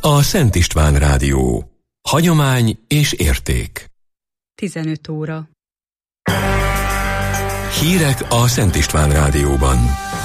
a Szent István Rádió. Hagyomány és érték. 15 óra. Hírek a Szent István Rádióban.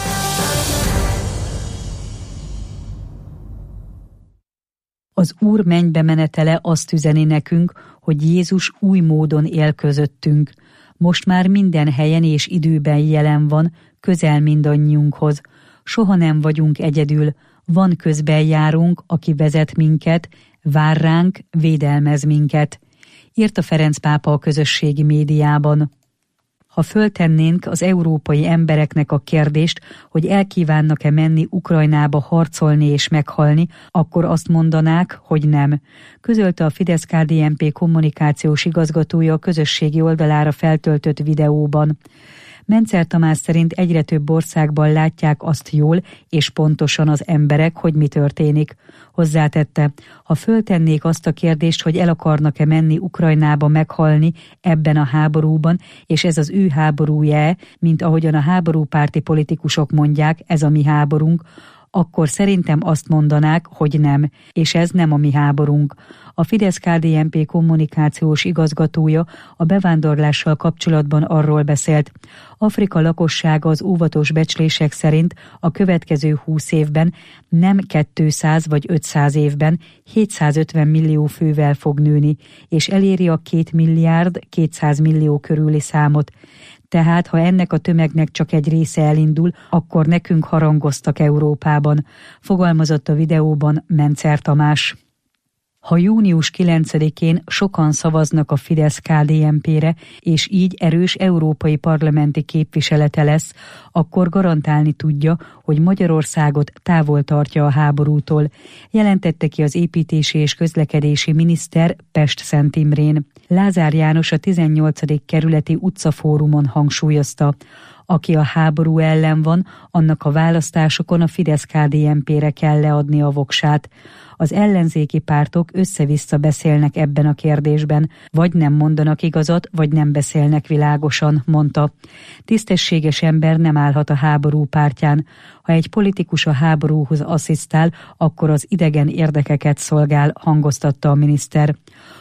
Az Úr mennybe menetele azt üzeni nekünk, hogy Jézus új módon él közöttünk. Most már minden helyen és időben jelen van, közel mindannyiunkhoz. Soha nem vagyunk egyedül, van közben járunk, aki vezet minket, vár ránk, védelmez minket. Írta Ferenc pápa a közösségi médiában. Ha föltennénk az európai embereknek a kérdést, hogy elkívánnak-e menni Ukrajnába harcolni és meghalni, akkor azt mondanák, hogy nem. Közölte a Fidesz-KDNP kommunikációs igazgatója a közösségi oldalára feltöltött videóban. Mencer Tamás szerint egyre több országban látják azt jól és pontosan az emberek, hogy mi történik. Hozzátette, ha föltennék azt a kérdést, hogy el akarnak-e menni Ukrajnába meghalni ebben a háborúban, és ez az ő háborúja, mint ahogyan a háborúpárti politikusok mondják, ez a mi háborunk, akkor szerintem azt mondanák, hogy nem, és ez nem a mi háborunk. A Fidesz-KDNP kommunikációs igazgatója a bevándorlással kapcsolatban arról beszélt. Afrika lakossága az óvatos becslések szerint a következő 20 évben nem 200 vagy 500 évben 750 millió fővel fog nőni, és eléri a 2 milliárd 200 millió körüli számot. Tehát, ha ennek a tömegnek csak egy része elindul, akkor nekünk harangoztak Európában, fogalmazott a videóban Mencer Tamás. Ha június 9-én sokan szavaznak a Fidesz-KDNP-re, és így erős európai parlamenti képviselete lesz, akkor garantálni tudja, hogy Magyarországot távol tartja a háborútól, jelentette ki az építési és közlekedési miniszter Pest-Szent Imrén. Lázár János a 18. kerületi utcafórumon hangsúlyozta, aki a háború ellen van, annak a választásokon a Fidesz-KDNP-re kell leadni a voksát. Az ellenzéki pártok össze-vissza beszélnek ebben a kérdésben, vagy nem mondanak igazat, vagy nem beszélnek világosan, mondta. Tisztességes ember nem állhat a háború pártján. Ha egy politikus a háborúhoz asszisztál, akkor az idegen érdekeket szolgál, hangoztatta a miniszter.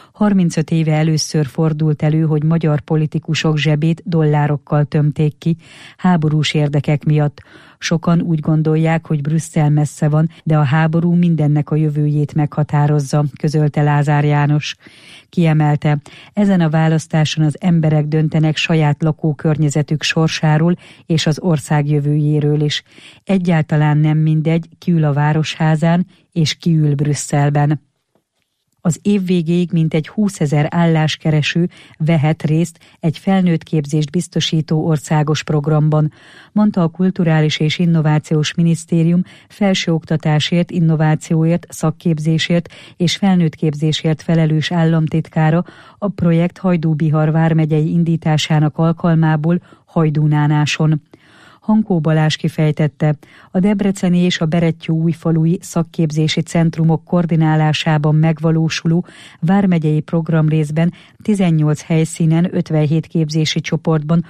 35 éve először fordult elő, hogy magyar politikusok zsebét dollárokkal tömték ki, háborús érdekek miatt. Sokan úgy gondolják, hogy Brüsszel messze van, de a háború mindennek a jövőjét meghatározza, közölte Lázár János. Kiemelte, ezen a választáson az emberek döntenek saját lakókörnyezetük sorsáról és az ország jövőjéről is. Egyáltalán nem mindegy, ki ül a Városházán és ki ül Brüsszelben. Az év végéig mintegy 20 000 álláskereső vehet részt egy felnőtt képzést biztosító országos programban, mondta a Kulturális és Innovációs Minisztérium felsőoktatásért, innovációért, szakképzésért és felnőttképzésért felelős államtitkára a projekt Hajdú-Bihar vármegyei indításának alkalmából Hajdúnánáson. Hankó Balázs kifejtette, a debreceni és a berettyóújfalui szakképzési centrumok koordinálásában megvalósuló vármegyei programrészben 18 helyszínen 57 képzési csoportban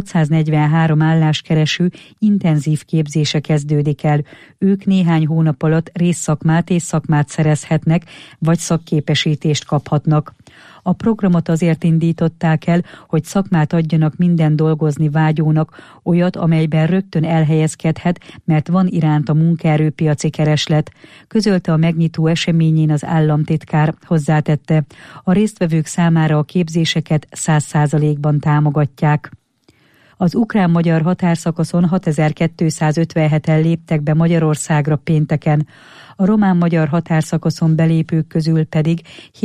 643 álláskereső intenzív képzése kezdődik el. Ők néhány hónap alatt részszakmát és szakmát szerezhetnek, vagy szakképesítést kaphatnak. A programot azért indították el, hogy szakmát adjanak minden dolgozni vágyónak, olyat, amelyben rögtön elhelyezkedhet, mert van iránt a munkaerőpiaci kereslet. Közölte a megnyitó eseményén az államtitkár, hozzátette, a résztvevők számára a képzéseket 100%-ban támogatják. Az ukrán-magyar határszakaszon 6257-en léptek be Magyarországra pénteken, a román-magyar határszakaszon belépők közül pedig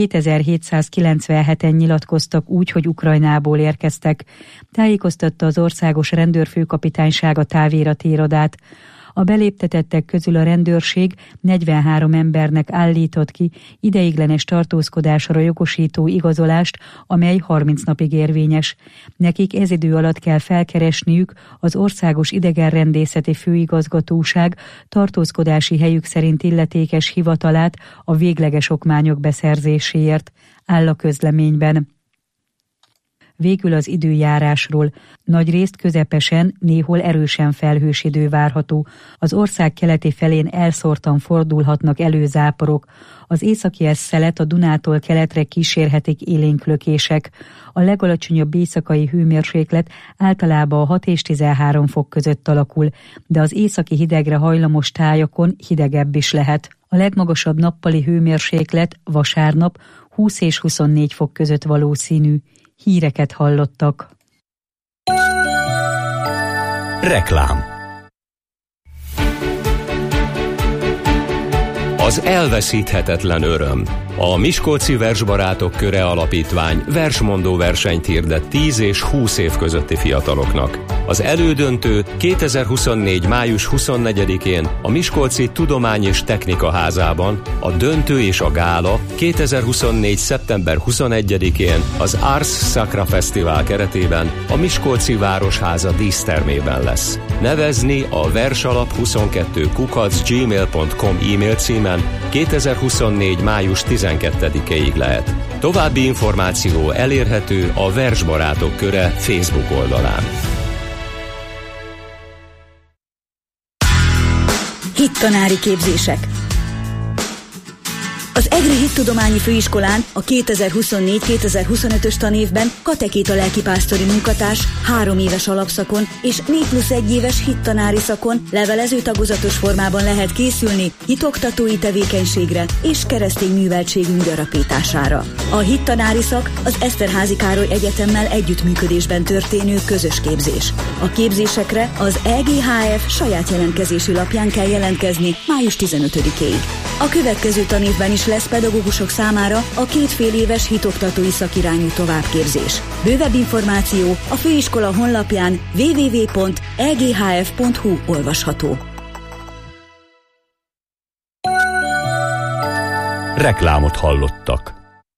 7797-en nyilatkoztak úgy, hogy Ukrajnából érkeztek, tájékoztatta az Országos Rendőrfőkapitányság a távirati irodát. A beléptetettek közül a rendőrség 43 embernek állított ki ideiglenes tartózkodásra jogosító igazolást, amely 30 napig érvényes. Nekik ez idő alatt kell felkeresniük az Országos Idegenrendészeti Főigazgatóság tartózkodási helyük szerint illetékes hivatalát a végleges okmányok beszerzéséért, áll a közleményben. Végül az időjárásról. Nagyrészt közepesen, néhol erősen felhős idő várható. Az ország keleti felén elszórtan fordulhatnak elő záporok. Az északi szelet a Dunától keletre kísérhetik élénk lökések. A legalacsonyabb éjszakai hőmérséklet általában 6 és 13 fok között alakul, de az északi hidegre hajlamos tájakon hidegebb is lehet. A legmagasabb nappali hőmérséklet vasárnap 20 és 24 fok között valószínű. Híreket hallottak. Reklám. Az elveszíthetetlen öröm. A Miskolci Versbarátok Köre Alapítvány versmondó versenyt hirdet 10 és 20 év közötti fiataloknak. Az elődöntőt 2024. május 24-én a Miskolci Tudomány és Technika Házában, a döntő és a gála 2024. szeptember 21-én az Ars Sacra Fesztivál keretében a Miskolci Városháza dísztermében lesz. Nevezni a versalap22@gmail.com e-mail címen 2024. május 12-ig lehet. További információ elérhető a Versbarátok Köre Facebook oldalán. Hittanári képzések. Az EGRI Hittudományi Főiskolán a 2024-2025-ös tanévben katekéta lelkipásztori munkatárs 3 éves alapszakon és 4+1 éves hittanári szakon levelező tagozatos formában lehet készülni hitoktatói tevékenységre és keresztény műveltségünk gyarapítására. A hittanári szak az Eszterházy Károly Egyetemmel együttműködésben történő közös képzés. A képzésekre az EGHF saját jelentkezési lapján kell jelentkezni május 15-ig. A következő tanévben is lesz pedagógusok számára a 2,5 éves hitoktatói szakirányú továbbképzés. Bővebb információ a főiskola honlapján www.eghf.hu olvasható. Reklámot hallottak.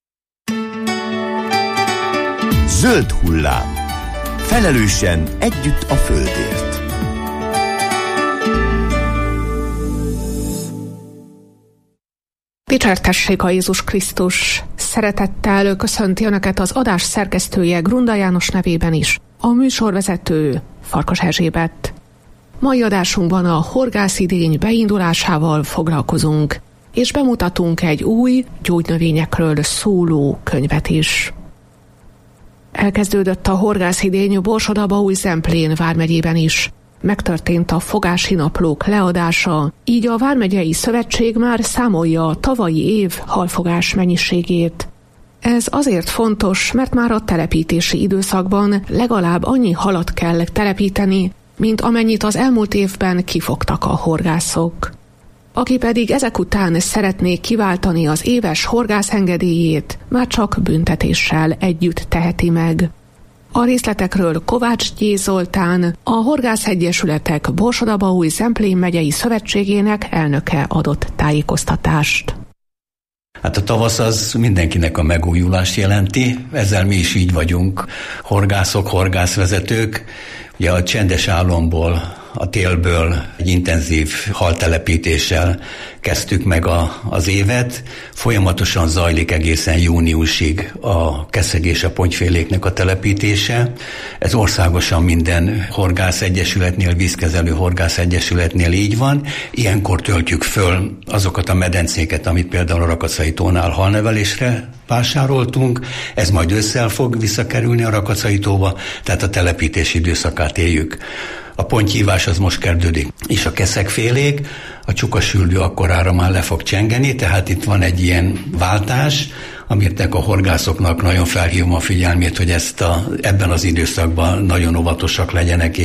Zöld hullám. Felelősen együtt a földért. Dicsértessék a Jézus Krisztus! Szeretettel köszönti Önöket az adás szerkesztője Grunda János nevében is, a műsorvezető Farkas Erzsébet. Mai adásunkban a horgászidény beindulásával foglalkozunk, és bemutatunk egy új gyógynövényekről szóló könyvet is. Elkezdődött a horgászidény Borsod-Abaúj-Zemplén vármegyében is. Megtörtént a fogási naplók leadása, így a Vármegyei Szövetség már számolja a tavalyi év halfogás mennyiségét. Ez azért fontos, mert már a telepítési időszakban legalább annyi halat kell telepíteni, mint amennyit az elmúlt évben kifogtak a horgászok. Aki pedig ezek után szeretné kiváltani az éves horgászengedélyét, már csak büntetéssel együtt teheti meg. A részletekről Kovács G. Zoltán, a Horgászegyesületek Borsod-Abaúj-Zemplén megyei szövetségének elnöke adott tájékoztatást. Hát a tavasz az mindenkinek a megújulást jelenti, ezzel mi is így vagyunk, horgászok, horgászvezetők. Ugye a csendes álomból, a télből egy intenzív haltelepítéssel kezdtük meg az évet. Folyamatosan zajlik egészen júniusig a keszeg és a pontyféléknek a telepítése. Ez országosan minden horgászegyesületnél, vízkezelő horgászegyesületnél így van. Ilyenkor töltjük föl azokat a medencéket, amit például a Rakacai tónál halnevelésre vásároltunk. Ez majd ősszel fog visszakerülni a Rakacai tóba, tehát a telepítési időszakát éljük. A pontyhívás az most kezdődik, és a keszegfélék, a csukasüldő akkorára már le fog csengeni, tehát itt van egy ilyen váltás, amirtek a horgászoknak nagyon felhívom a figyelmét, hogy ebben az időszakban nagyon óvatosak legyenek,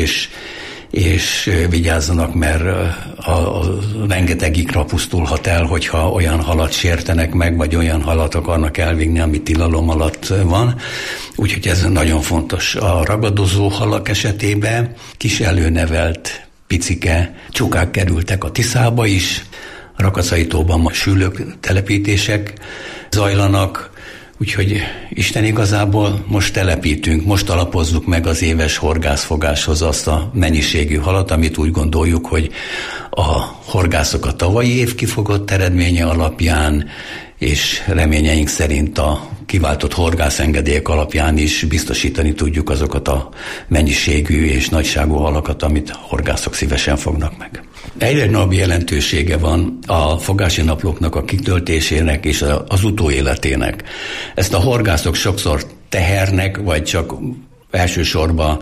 és vigyázzanak, mert a rengeteg ikra pusztulhat el, hogyha olyan halat sértenek meg, vagy olyan halat akarnak elvinni, ami tilalom alatt van. Úgyhogy ez nagyon fontos. A ragadozó halak esetében kis előnevelt picike csukák kerültek a Tiszába is, a Rakacai tóban ma sülők telepítések zajlanak, úgyhogy Isten igazából most telepítünk, most alapozzuk meg az éves horgászfogáshoz azt a mennyiségű halat, amit úgy gondoljuk, hogy a horgászok a tavalyi év kifogott eredménye alapján, és reményeink szerint a kiváltott horgászengedélyek alapján is biztosítani tudjuk azokat a mennyiségű és nagyságú halakat, amit a horgászok szívesen fognak meg. Egyre nagyobb jelentősége van a fogási naplóknak a kitöltésének és az utóéletének. Ezt a horgászok sokszor tehernek, vagy csak elsősorban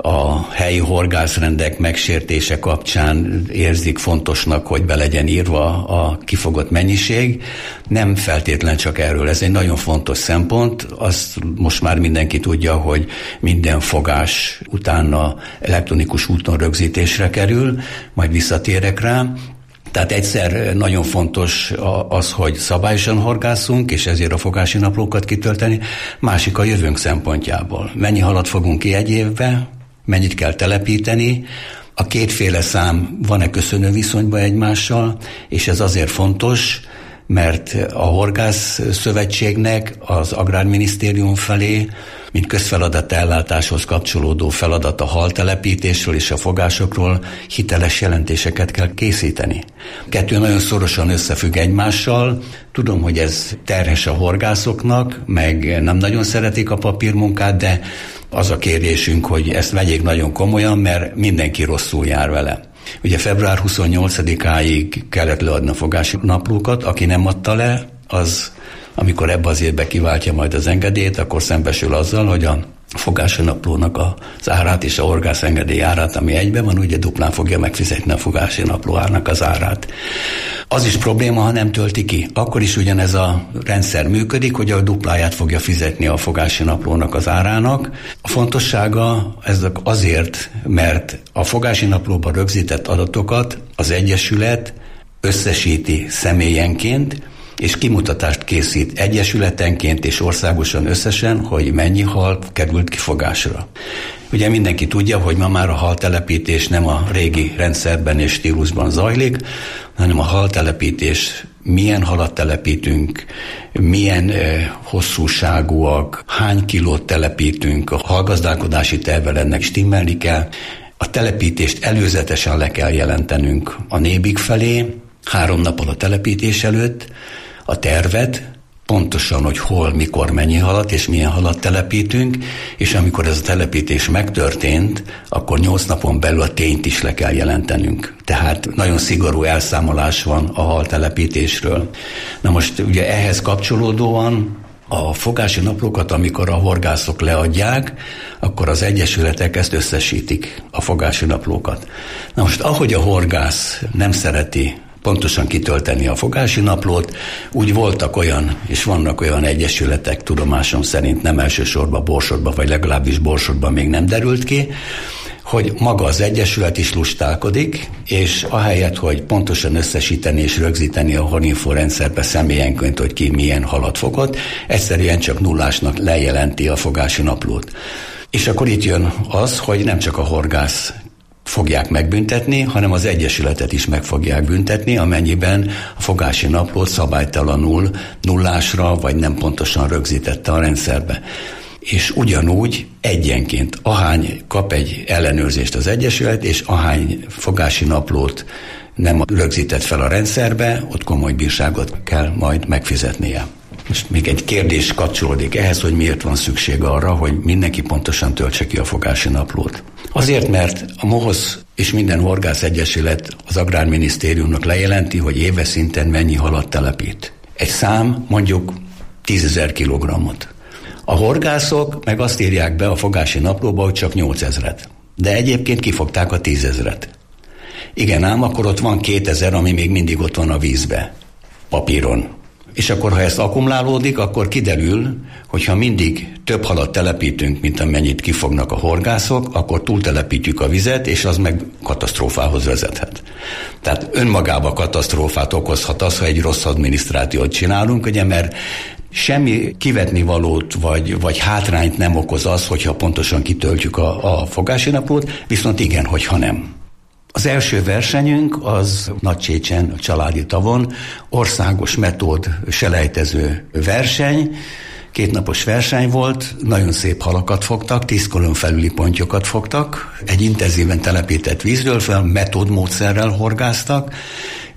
a helyi horgászrendek megsértése kapcsán érzik fontosnak, hogy be legyen írva a kifogott mennyiség. Nem feltétlen csak erről. Ez egy nagyon fontos szempont. Azt most már mindenki tudja, hogy minden fogás utána elektronikus úton rögzítésre kerül, majd visszatérek rá. Tehát egyszer nagyon fontos az, hogy szabályosan horgászunk, és ezért a fogási naplókat kitölteni. Másik a jövőnk szempontjából. Mennyi halat fogunk ki egy évbe, mennyit kell telepíteni, a kétféle szám van-e köszönő viszonyban egymással, és ez azért fontos, mert a Horgász Szövetségnek az Agrárminisztérium felé, mint közfeladatellátáshoz kapcsolódó feladat a haltelepítésről és a fogásokról hiteles jelentéseket kell készíteni. Kettő nagyon szorosan összefügg egymással. Tudom, hogy ez terhes a horgászoknak, meg nem nagyon szeretik a papírmunkát, de az a kérésünk, hogy ezt vegyék nagyon komolyan, mert mindenki rosszul jár vele. Ugye február 28-áig kellett leadni a fogási naplókat, aki nem adta le, az, amikor ebbe az évbe kiváltja majd az engedélyt, akkor szembesül azzal, hogy a fogási naplónak az árát és a horgász engedély árát, ami egyben van, ugye duplán fogja megfizetni a fogási napló árnak az árát. Az is probléma, ha nem tölti ki. Akkor is ugyanez a rendszer működik, hogy a dupláját fogja fizetni a fogási naplónak az árának. A fontossága ez azért, mert a fogási naplóban rögzített adatokat az Egyesület összesíti személyenként, és kimutatást készít egyesületenként és országosan összesen, hogy mennyi hal került kifogásra. Ugye mindenki tudja, hogy ma már a haltelepítés nem a régi rendszerben és stílusban zajlik, hanem a haltelepítés, milyen halat telepítünk, milyen hosszúságúak, hány kilót telepítünk, a halgazdálkodási tervvel ennek stimmelni kell. A telepítést előzetesen le kell jelentenünk a nébik felé, 3 nappal a telepítés előtt, a tervet, pontosan, hogy hol, mikor, mennyi halat és milyen halat telepítünk, és amikor ez a telepítés megtörtént, akkor 8 napon belül a tényt is le kell jelentenünk. Tehát nagyon szigorú elszámolás van a haltelepítésről. Na most ugye ehhez kapcsolódóan a fogási naplókat, amikor a horgászok leadják, akkor az egyesületek ezt összesítik, a fogási naplókat. Na most ahogy a horgász nem szereti pontosan kitölteni a fogási naplót, úgy voltak olyan, és vannak olyan egyesületek, tudomásom szerint nem elsősorban Borsodban, vagy legalábbis Borsodban még nem derült ki, hogy maga az egyesület is lustálkodik, és ahelyett, hogy pontosan összesíteni és rögzíteni a Horinfo rendszerbe személyenként, hogy ki milyen halat fogott, egyszerűen csak nullásnak lejelenti a fogási naplót. És akkor itt jön az, hogy nem csak a horgász fogják megbüntetni, hanem az egyesületet is meg fogják büntetni, amennyiben a fogási naplót szabálytalanul nullásra, vagy nem pontosan rögzítette a rendszerbe. És ugyanúgy egyenként, ahány kap egy ellenőrzést az egyesület, és ahány fogási naplót nem rögzített fel a rendszerbe, ott komoly bírságot kell majd megfizetnie. Most még egy kérdés kapcsolódik ehhez, hogy miért van szükség arra, hogy mindenki pontosan töltse ki a fogási naplót. Azért, mert a MOHOZ és minden horgászegyesület az Agrárminisztériumnak lejelenti, hogy éves szinten mennyi halat telepít. Egy szám mondjuk 10 000 kilogrammot. A horgászok meg azt írják be a fogási naplóba, hogy csak 8000-et. De egyébként kifogták a 10 000-et. Igen ám, akkor ott van 2000, ami még mindig ott van a vízbe, papíron. És akkor, ha ez akkumulálódik, akkor kiderül, hogyha mindig több halat telepítünk, mint amennyit kifognak a horgászok, akkor túltelepítjük a vizet, és az meg katasztrófához vezethet. Tehát önmagába katasztrófát okozhat az, ha egy rossz adminisztrációt csinálunk, ugye, mert semmi kivetnivalót vagy hátrányt nem okoz az, hogyha pontosan kitöltjük a fogási naplót, viszont igen, hogyha nem. Az első versenyünk az Nagycsécsen, a családi tavon, országos metód selejtező verseny, 2 napos verseny volt, nagyon szép halakat fogtak, 10 kolon felüli pontyokat fogtak, egy intenzíven telepített vízről fel, metódmódszerrel horgáztak,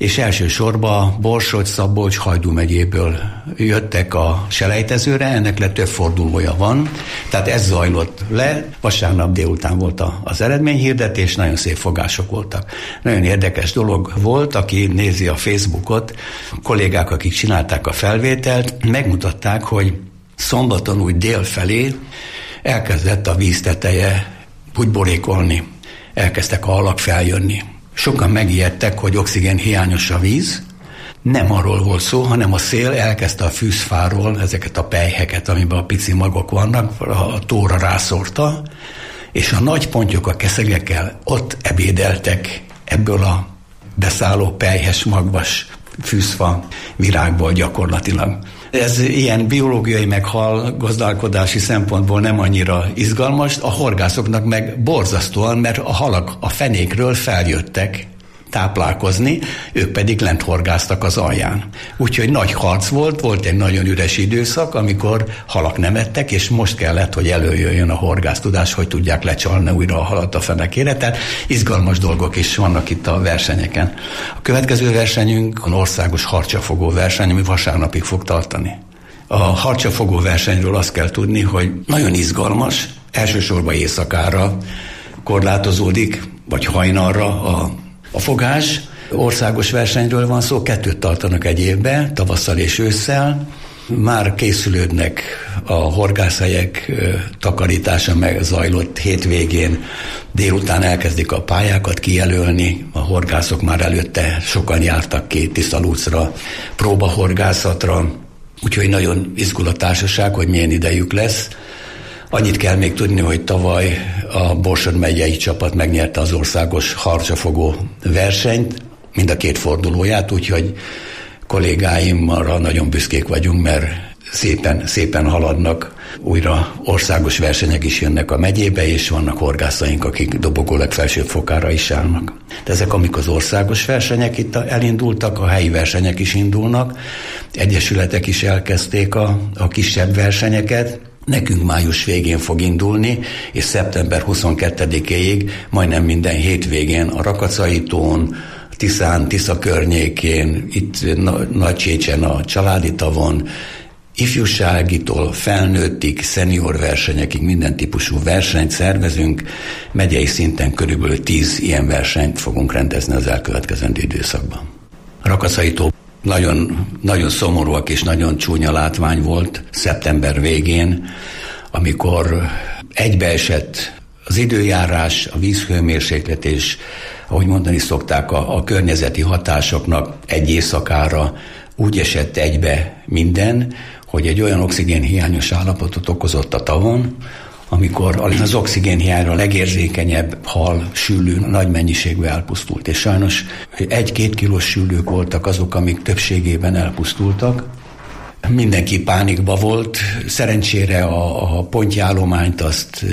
és elsősorban Borsod, Szabolcs, Hajdú megyéből jöttek a selejtezőre, ennek le több fordulója van, tehát ez zajlott le, vasárnap délután volt az eredményhirdetés, nagyon szép fogások voltak. Nagyon érdekes dolog volt, aki nézi a Facebookot, a kollégák, akik csinálták a felvételt, megmutatták, hogy szombaton úgy dél felé elkezdett a víz teteje úgy borékolni, elkezdtek a halak feljönni. Sokan megijedtek, hogy oxigén hiányos a víz. Nem arról volt szó, hanem a szél elkezdte a fűzfáról ezeket a pelyheket, amiben a pici magok vannak, a tóra rászórta, és a nagy pontyok a keszegekkel ott ebédeltek ebből a beszálló pelyhes, magvas fűzfa virágból gyakorlatilag. Ez ilyen biológiai meg hal gazdálkodási szempontból nem annyira izgalmas, a horgászoknak meg borzasztóan, mert a halak a fenékről feljöttek táplálkozni, ők pedig lent horgáztak az alján. Úgyhogy nagy harc volt egy nagyon üres időszak, amikor halak nem ettek, és most kellett, hogy előjöjjön a horgásztudás, hogy tudják lecsalni újra a halat a fenekére, tehát izgalmas dolgok is vannak itt a versenyeken. A következő versenyünk az országos harcsafogó verseny, ami vasárnapig fog tartani. A harcsafogó versenyről azt kell tudni, hogy nagyon izgalmas, elsősorban éjszakára korlátozódik, vagy hajnalra a fogás. Országos versenyről van szó, 2 tartanak egy évben, tavasszal és ősszel. Már készülődnek a horgászhelyek takarítása, meg zajlott hétvégén, délután elkezdik a pályákat kijelölni, a horgászok már előtte sokan jártak ki Tiszalúcra, próbahorgászatra, úgyhogy nagyon izgul a társaság, hogy milyen idejük lesz. Annyit kell még tudni, hogy tavaly a Borsod megyei csapat megnyerte az országos harcsafogó versenyt, mind a 2 fordulóját, úgyhogy kollégáimmal nagyon büszkék vagyunk, mert szépen haladnak. Újra országos versenyek is jönnek a megyébe, és vannak horgászaink, akik dobogó legfelsőbb fokára is állnak. De ezek, amik az országos versenyek itt elindultak, a helyi versenyek is indulnak, egyesületek is elkezdték a kisebb versenyeket. Nekünk május végén fog indulni, és szeptember 22-éig majdnem minden hétvégén a Rakacaitón, Tiszán, Tisza környékén, itt Nagycsécsen a családi tavon, ifjúságitól felnőttig, szenior versenyekig minden típusú versenyt szervezünk. Megyei szinten körülbelül 10 ilyen versenyt fogunk rendezni az elkövetkezendő időszakban. A Rakacaitó nagyon, nagyon szomorúak és nagyon csúnya látvány volt szeptember végén, amikor egybeesett az időjárás, a vízhőmérséklet és, ahogy mondani szokták, a környezeti hatásoknak egy éjszakára úgy esett egybe minden, hogy egy olyan oxigénhiányos állapotot okozott a tavon, amikor az oxigénhiányra legérzékenyebb hal, sülő nagy mennyiségben elpusztult. És sajnos 1-2 kilós sülők voltak azok, amik többségében elpusztultak. Mindenki pánikba volt. Szerencsére a pontjállományt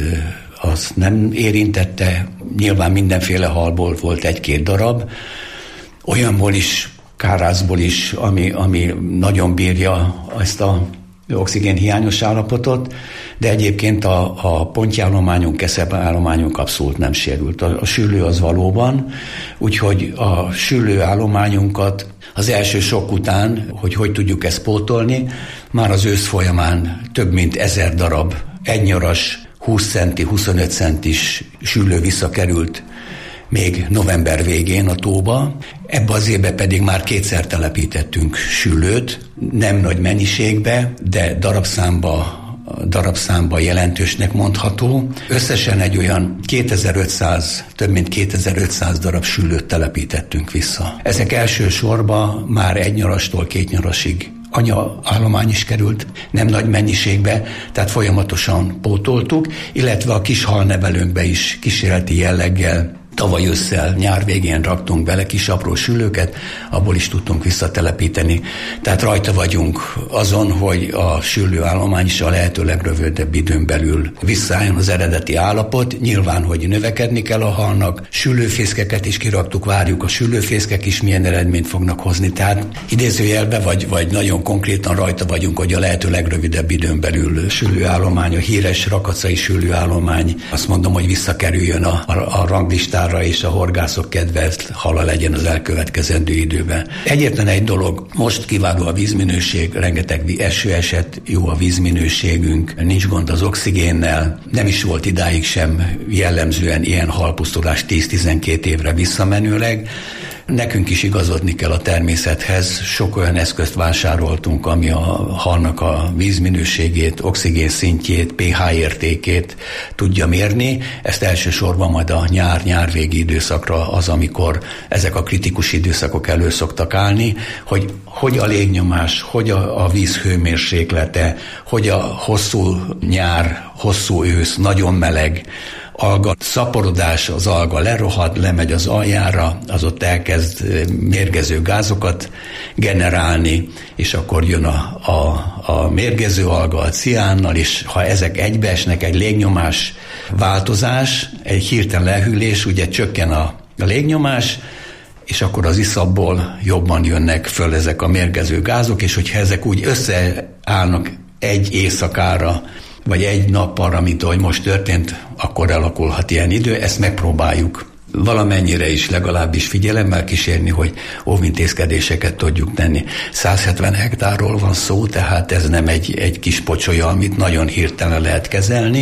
azt nem érintette. Nyilván mindenféle halból volt 1-2 darab. Olyanból is, kárászból is, ami nagyon bírja ezt a oxigénhiányos állapotot, de egyébként a pontjállományunk, keszeállományunk abszolút nem sérült. A sülő az valóban, úgyhogy a sülő állományunkat az első sok után, hogy tudjuk ezt pótolni, már az ősz folyamán több mint 1000 darab egynyaras, 20 centi, 25 centis sülő visszakerült még november végén a tóba. Ebbe az évbe pedig már 2-szer telepítettünk sülőt, nem nagy mennyiségbe, de darabszámba jelentősnek mondható. Összesen egy olyan több mint 2500 darab sülőt telepítettünk vissza. Ezek elsősorban már egynarastól 2 nyarasig anyaállomány is került, nem nagy mennyiségbe, tehát folyamatosan pótoltuk, illetve a kis halnevelőnkbe is kísérleti jelleggel tavaly ősszel, nyár végén raktunk bele kis apró sülőket, abból is tudtunk visszatelepíteni. Tehát rajta vagyunk azon, hogy a sülőállomány is a lehető legrövidebb időn belül visszaálljon az eredeti állapot. Nyilván, hogy növekedni kell a halnak, sülőfészkeket is kiraktuk, várjuk a sülőfészkek is milyen eredményt fognak hozni. Tehát idézőjelben vagy nagyon konkrétan rajta vagyunk, hogy a lehető legrövidebb időn belül sülőállomány, a híres rakacai sülőállomány, azt mondom, hogy visszakerüljön a ranglistára számára és a horgászok kedvelt hala legyen az elkövetkezendő időben. Egyetlen egy dolog, most kiváló a vízminőség, rengeteg eső esett, jó a vízminőségünk, nincs gond az oxigénnel, nem is volt idáig sem jellemzően ilyen halpusztulás 10-12 évre visszamenőleg. Nekünk is igazodni kell a természethez, sok olyan eszközt vásároltunk, ami a halnak a vízminőségét, oxigén szintjét, pH értékét tudja mérni. Ezt elsősorban majd a nyár-nyárvégi időszakra az, amikor ezek a kritikus időszakok elő szoktak állni, hogy a légnyomás, hogy a víz hőmérséklete, hogy a hosszú nyár, hosszú ősz, nagyon meleg, alga szaporodás, az alga lerohad, lemegy az aljára, az ott elkezd mérgező gázokat generálni, és akkor jön a mérgező alga a ciánnal, és ha ezek egybeesnek, egy légnyomás változás, egy hirtelen lehűlés, ugye csökken a légnyomás, és akkor az iszapból jobban jönnek föl ezek a mérgező gázok, és hogyha ezek úgy összeállnak egy éjszakára, vagy egy nappal, mint ahogy most történt, akkor alakulhat ilyen idő. Ezt megpróbáljuk valamennyire is legalábbis figyelemmel kísérni, hogy óvintézkedéseket tudjuk tenni. 170 hektárról van szó, tehát ez nem egy kis pocsolya, amit nagyon hirtelen lehet kezelni.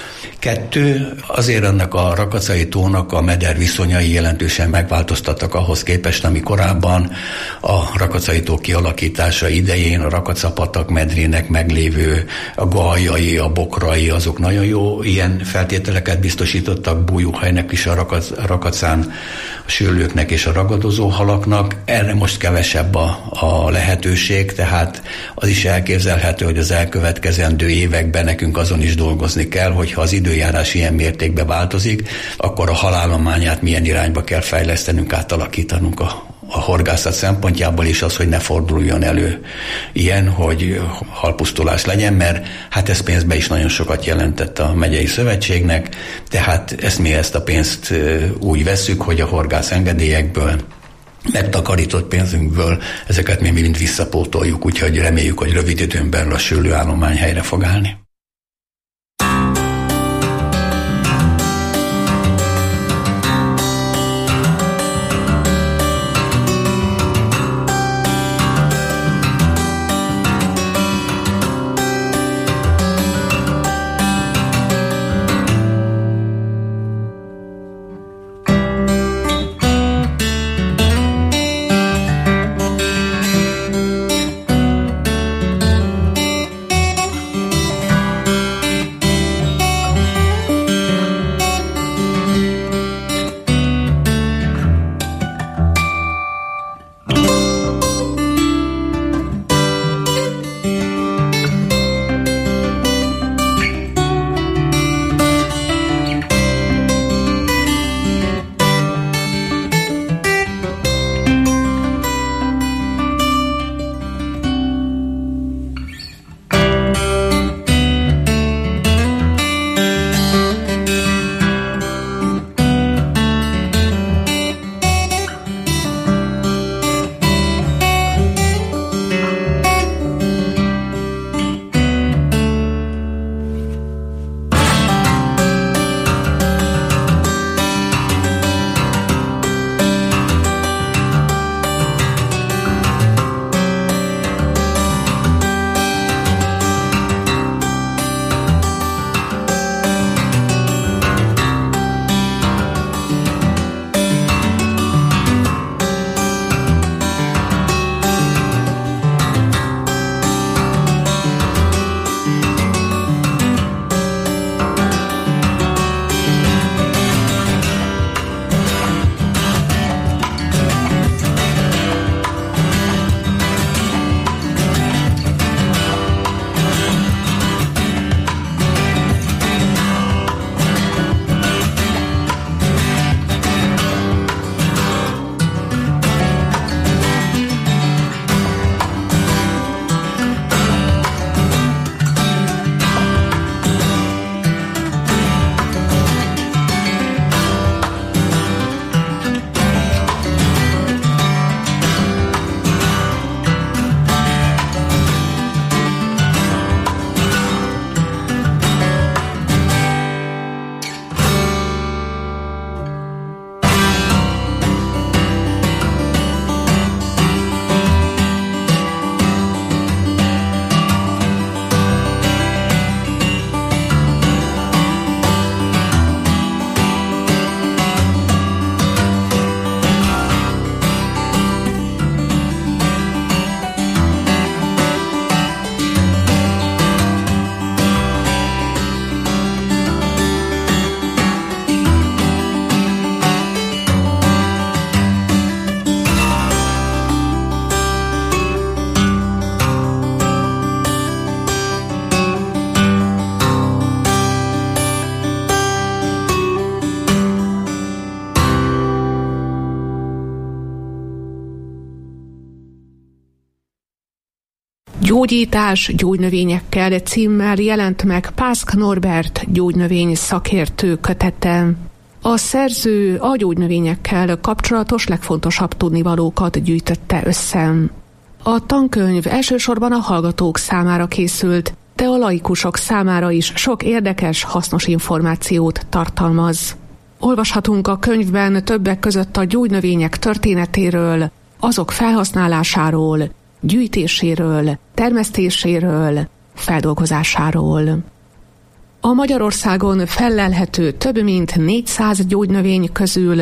2, azért annak a Rakacai tónak a meder viszonyai jelentősen megváltoztattak ahhoz képest, ami korábban a Rakacai tó kialakítása idején a Rakacapatak medrének meglévő a galjai, a bokrai, azok nagyon jó ilyen feltételeket biztosítottak bújóhelynek is a Rakacán, a sürlőknek és a ragadozó halaknak. Erre most kevesebb a lehetőség, tehát az is elképzelhető, hogy az elkövetkezendő években nekünk azon is dolgozni kell, hogyha az időjárás ilyen mértékben változik, akkor a halállományát milyen irányba kell fejlesztenünk, átalakítanunk a horgászat szempontjából is, az, hogy ne forduljon elő ilyen, hogy halpusztulás legyen, mert hát ez pénzbe is nagyon sokat jelentett a megyei szövetségnek, tehát ezt a pénzt úgy vesszük, hogy a horgász engedélyekből, megtakarított pénzünkből ezeket mi mind visszapótoljuk, úgyhogy reméljük, hogy rövid időn belül a sürlőállomány helyre fog állni. Gyógyítás gyógynövényekkel címmel jelent meg Pászk Norbert gyógynövény szakértő kötete. A szerző a gyógynövényekkel kapcsolatos legfontosabb tudnivalókat gyűjtötte össze. A tankönyv elsősorban a hallgatók számára készült, de a laikusok számára is sok érdekes, hasznos információt tartalmaz. Olvashatunk a könyvben többek között a gyógynövények történetéről, azok felhasználásáról, gyűjtéséről, termesztéséről, feldolgozásáról. A Magyarországon fellelhető több mint 400 gyógynövény közül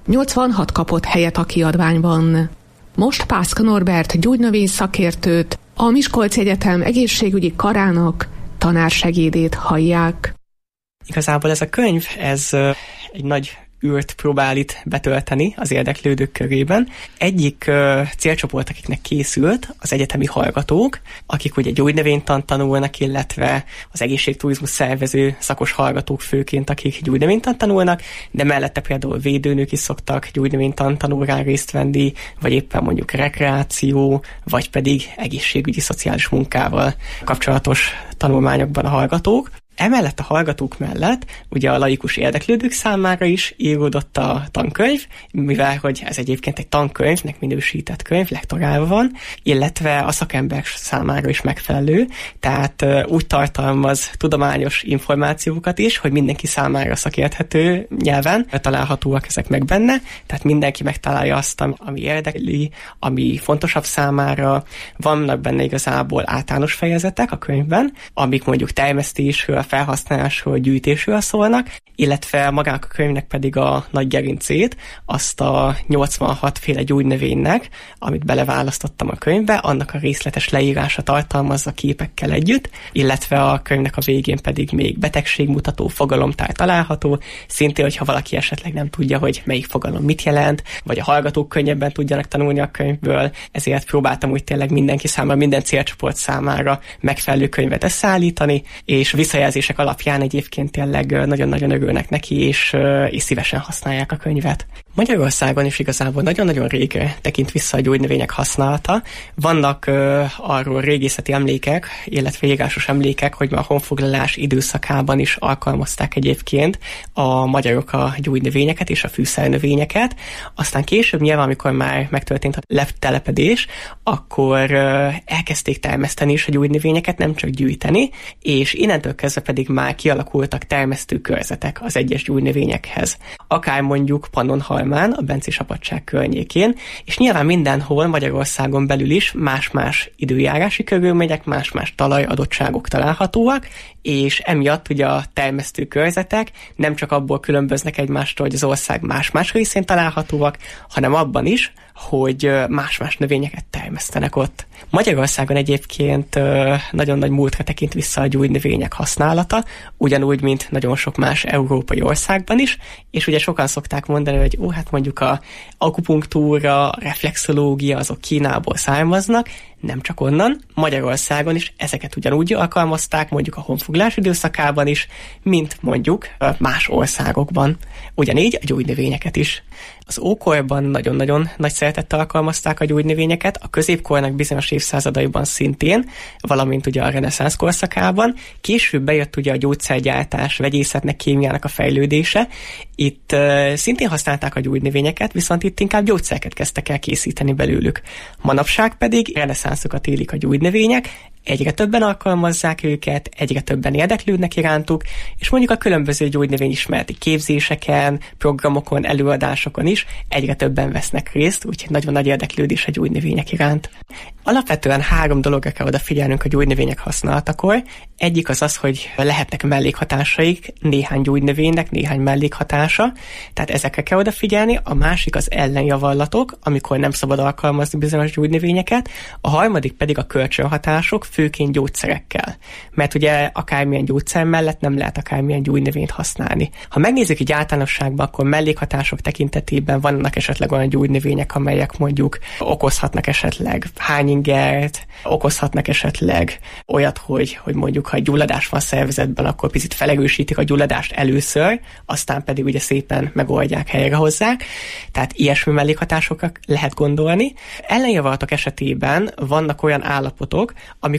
86 kapott helyet a kiadványban. Most Pászk Norbert gyógynövény szakértőt, a Miskolci Egyetem egészségügyi karának tanársegédét hallják. Igazából ez a könyv, ez egy nagy űrt próbál itt betölteni az érdeklődők körében. Egyik célcsoport, akiknek készült, az egyetemi hallgatók, akik ugye gyógynövénytant tanulnak, illetve az egészségturizmus szervező szakos hallgatók főként, akik gyógynövénytant tanulnak, de mellette például védőnők is szoktak gyógynövénytant tanulrán részt venni, vagy éppen mondjuk rekreáció, vagy pedig egészségügyi szociális munkával kapcsolatos tanulmányokban a hallgatók. Emellett a hallgatók mellett ugye a laikus érdeklődők számára is íródott a tankönyv, mivel hogy ez egyébként egy tankönyvnek minősített könyv, lektorálva van, illetve a szakember számára is megfelelő, tehát úgy tartalmaz tudományos információkat is, hogy mindenki számára szakérthető nyelven találhatóak ezek meg benne, tehát mindenki megtalálja azt, ami érdekli, ami fontosabb számára. Vannak benne igazából általános fejezetek a könyvben, amik mondjuk termesztésről, felhasználásról, gyűjtésről szólnak, illetve magának a könyvnek pedig a nagy gerincét, azt a 86 féle gyógynövénynek, amit beleválasztottam a könyvbe, annak a részletes leírása tartalmazza képekkel együtt, illetve a könyvnek a végén pedig még betegségmutató fogalomtár található, szintén, hogyha valaki esetleg nem tudja, hogy melyik fogalom mit jelent, vagy a hallgatók könnyebben tudjanak tanulni a könyvből, ezért próbáltam úgy tényleg mindenki számára, minden célcsoport számára megfelelő könyvet összeállítani, és visszajelzések alapján egyébként tényleg nagyon-nagyon örülnek neki, és szívesen használják a könyvet. Magyarországon is igazából nagyon-nagyon rég tekint vissza a gyógynövények használata. Vannak arról régészeti emlékek, illetve írásos emlékek, hogy már a honfoglalás időszakában is alkalmazták egyébként a magyarok a gyógynövényeket és a fűszernövényeket. Aztán később nyilván, amikor már megtörtént a letelepedés, akkor elkezdték termeszteni is a gyógynövényeket, nem csak gyűjteni, és innentől kezdve pedig már kialakultak termesztőkörzetek az egyes gyógynövényekhez. Akár mondjuk Pannonhalmán, a Bencés-apadság környékén, és nyilván mindenhol Magyarországon belül is más-más időjárási körülmények, más-más talajadottságok találhatóak, és emiatt ugye a termesztőkörzetek nem csak abból különböznek egymástól, hogy az ország más-más részén találhatóak, hanem abban is, hogy más-más növényeket termesztenek ott. Magyarországon egyébként nagyon nagy múltra tekint vissza a gyógynövények használata, ugyanúgy, mint nagyon sok más európai országban is, és ugye sokan szokták mondani, hogy hát mondjuk a akupunktúra, a reflexológia, azok Kínából származnak, nem csak onnan, Magyarországon is ezeket ugyanúgy alkalmazták, mondjuk a honfoglalás időszakában is, mint mondjuk más országokban. Ugyanígy a gyógynövényeket is. Az ókorban nagyon-nagyon nagy szeretettel alkalmazták a gyógynövényeket, a középkornak bizonyos évszázadaiban szintén, valamint ugye a reneszánsz korszakában. Később bejött ugye a gyógyszergyártás, vegyészetnek, kémiának a fejlődése. Itt szintén használták a gyógynövényeket, viszont itt inkább gyógyszereket kezdtek el készíteni belőlük. Manapság pedig reneszánszokat élik a gyógynövények, egyre többen alkalmazzák őket, egyre többen érdeklődnek irántuk, és mondjuk a különböző gyógynövényismereti képzéseken, programokon, előadásokon is egyre többen vesznek részt, úgyhogy nagyon nagy érdeklődés a gyógynövények iránt. Alapvetően 3 dologra kell odafigyelnünk a gyógynövények használatakor. Egyik az, hogy lehetnek mellékhatásaik, néhány gyógynövénynek néhány mellékhatása, tehát ezekre kell odafigyelni. A másik az ellenjavallatok, amikor nem szabad alkalmazni bizonyos gyógynövényeket. A harmadik pedig a kölcsönhatások, főként gyógyszerekkel. Mert ugye akármilyen gyógyszer mellett nem lehet akármilyen gyógynövényt használni. Ha megnézzük így általánosságban, akkor mellékhatások tekintetében vannak esetleg olyan gyógynövények, amelyek mondjuk okozhatnak esetleg hányingert, okozhatnak esetleg olyat, hogy mondjuk ha gyulladás van a szervezetben, akkor picit felerősítik a gyulladást először, aztán pedig ugye szépen megoldják, helyrehozzák. Tehát ilyesmi mellékhatásokra lehet gondolni. Ellenjavallatok esetében vannak olyan állapotok, amikor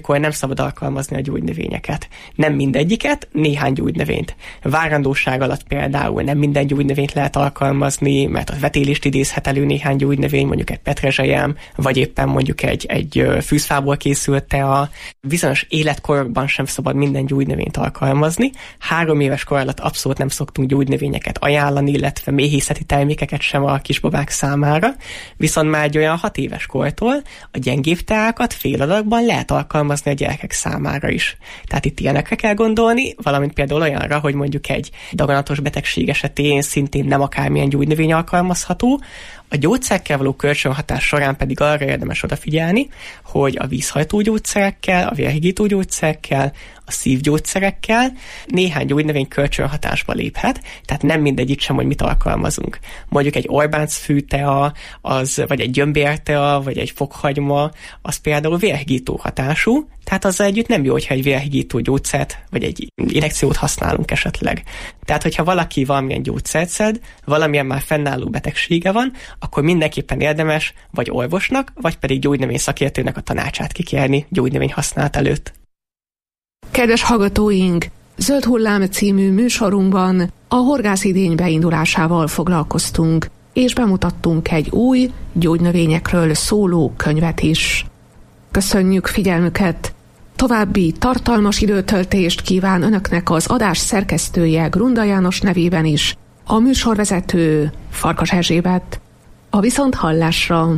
amikor nem szabad alkalmazni a gyógynövényeket. Nem mindegyiket, néhány gyógynövényt. Várandóság alatt például nem minden gyógynövényt lehet alkalmazni, mert a vetélést idézhet elő néhány gyógynövény, mondjuk egy petrezselyem, vagy éppen mondjuk egy fűzfából készült tea. Bizonyos életkorokban sem szabad minden gyógynövényt alkalmazni. 3 éves kor alatt abszolút nem szoktunk gyógynövényeket ajánlani, illetve méhészeti termékeket sem a kisbabák számára. Viszont már egy olyan 6 éves kortól a gyengébb teákat fél adagban lehet alkalmazni a gyerekek számára is. Tehát itt ilyenekre kell gondolni, valamint például olyanra, hogy mondjuk egy daganatos betegség esetén szintén nem akármilyen gyógynövény alkalmazható. A gyógyszerekkel való kölcsönhatás során pedig arra érdemes odafigyelni, hogy a vízhajtó gyógyszerekkel, a vérhigító gyógyszerekkel, a szívgyógyszerekkel néhány gyógynövény kölcsönhatásba léphet, tehát nem mindegyik sem, hogy mit alkalmazunk. Mondjuk egy Orbánc fűtea, vagy egy gyömbértea, vagy egy fokhagyma, az például vérhigító hatású, tehát azzal együtt nem jó, hogyha egy vérhigító gyógyszert, vagy egy injekciót használunk esetleg. Tehát, hogyha valaki valamilyen gyógyszert szed, valamilyen már fennálló betegsége van, akkor mindenképpen érdemes vagy orvosnak, vagy pedig gyógynövény szakértőnek a tanácsát kikérni gyógynövény használat előtt. Kedves hallgatóink! Zöld hullám című műsorunkban a horgászidény beindulásával foglalkoztunk, és bemutattunk egy új gyógynövényekről szóló könyvet is. Köszönjük figyelmüket! További tartalmas időtöltést kíván Önöknek az adás szerkesztője Grunda János nevében is, a műsorvezető Farkas Erzsébet. A viszonthallásra!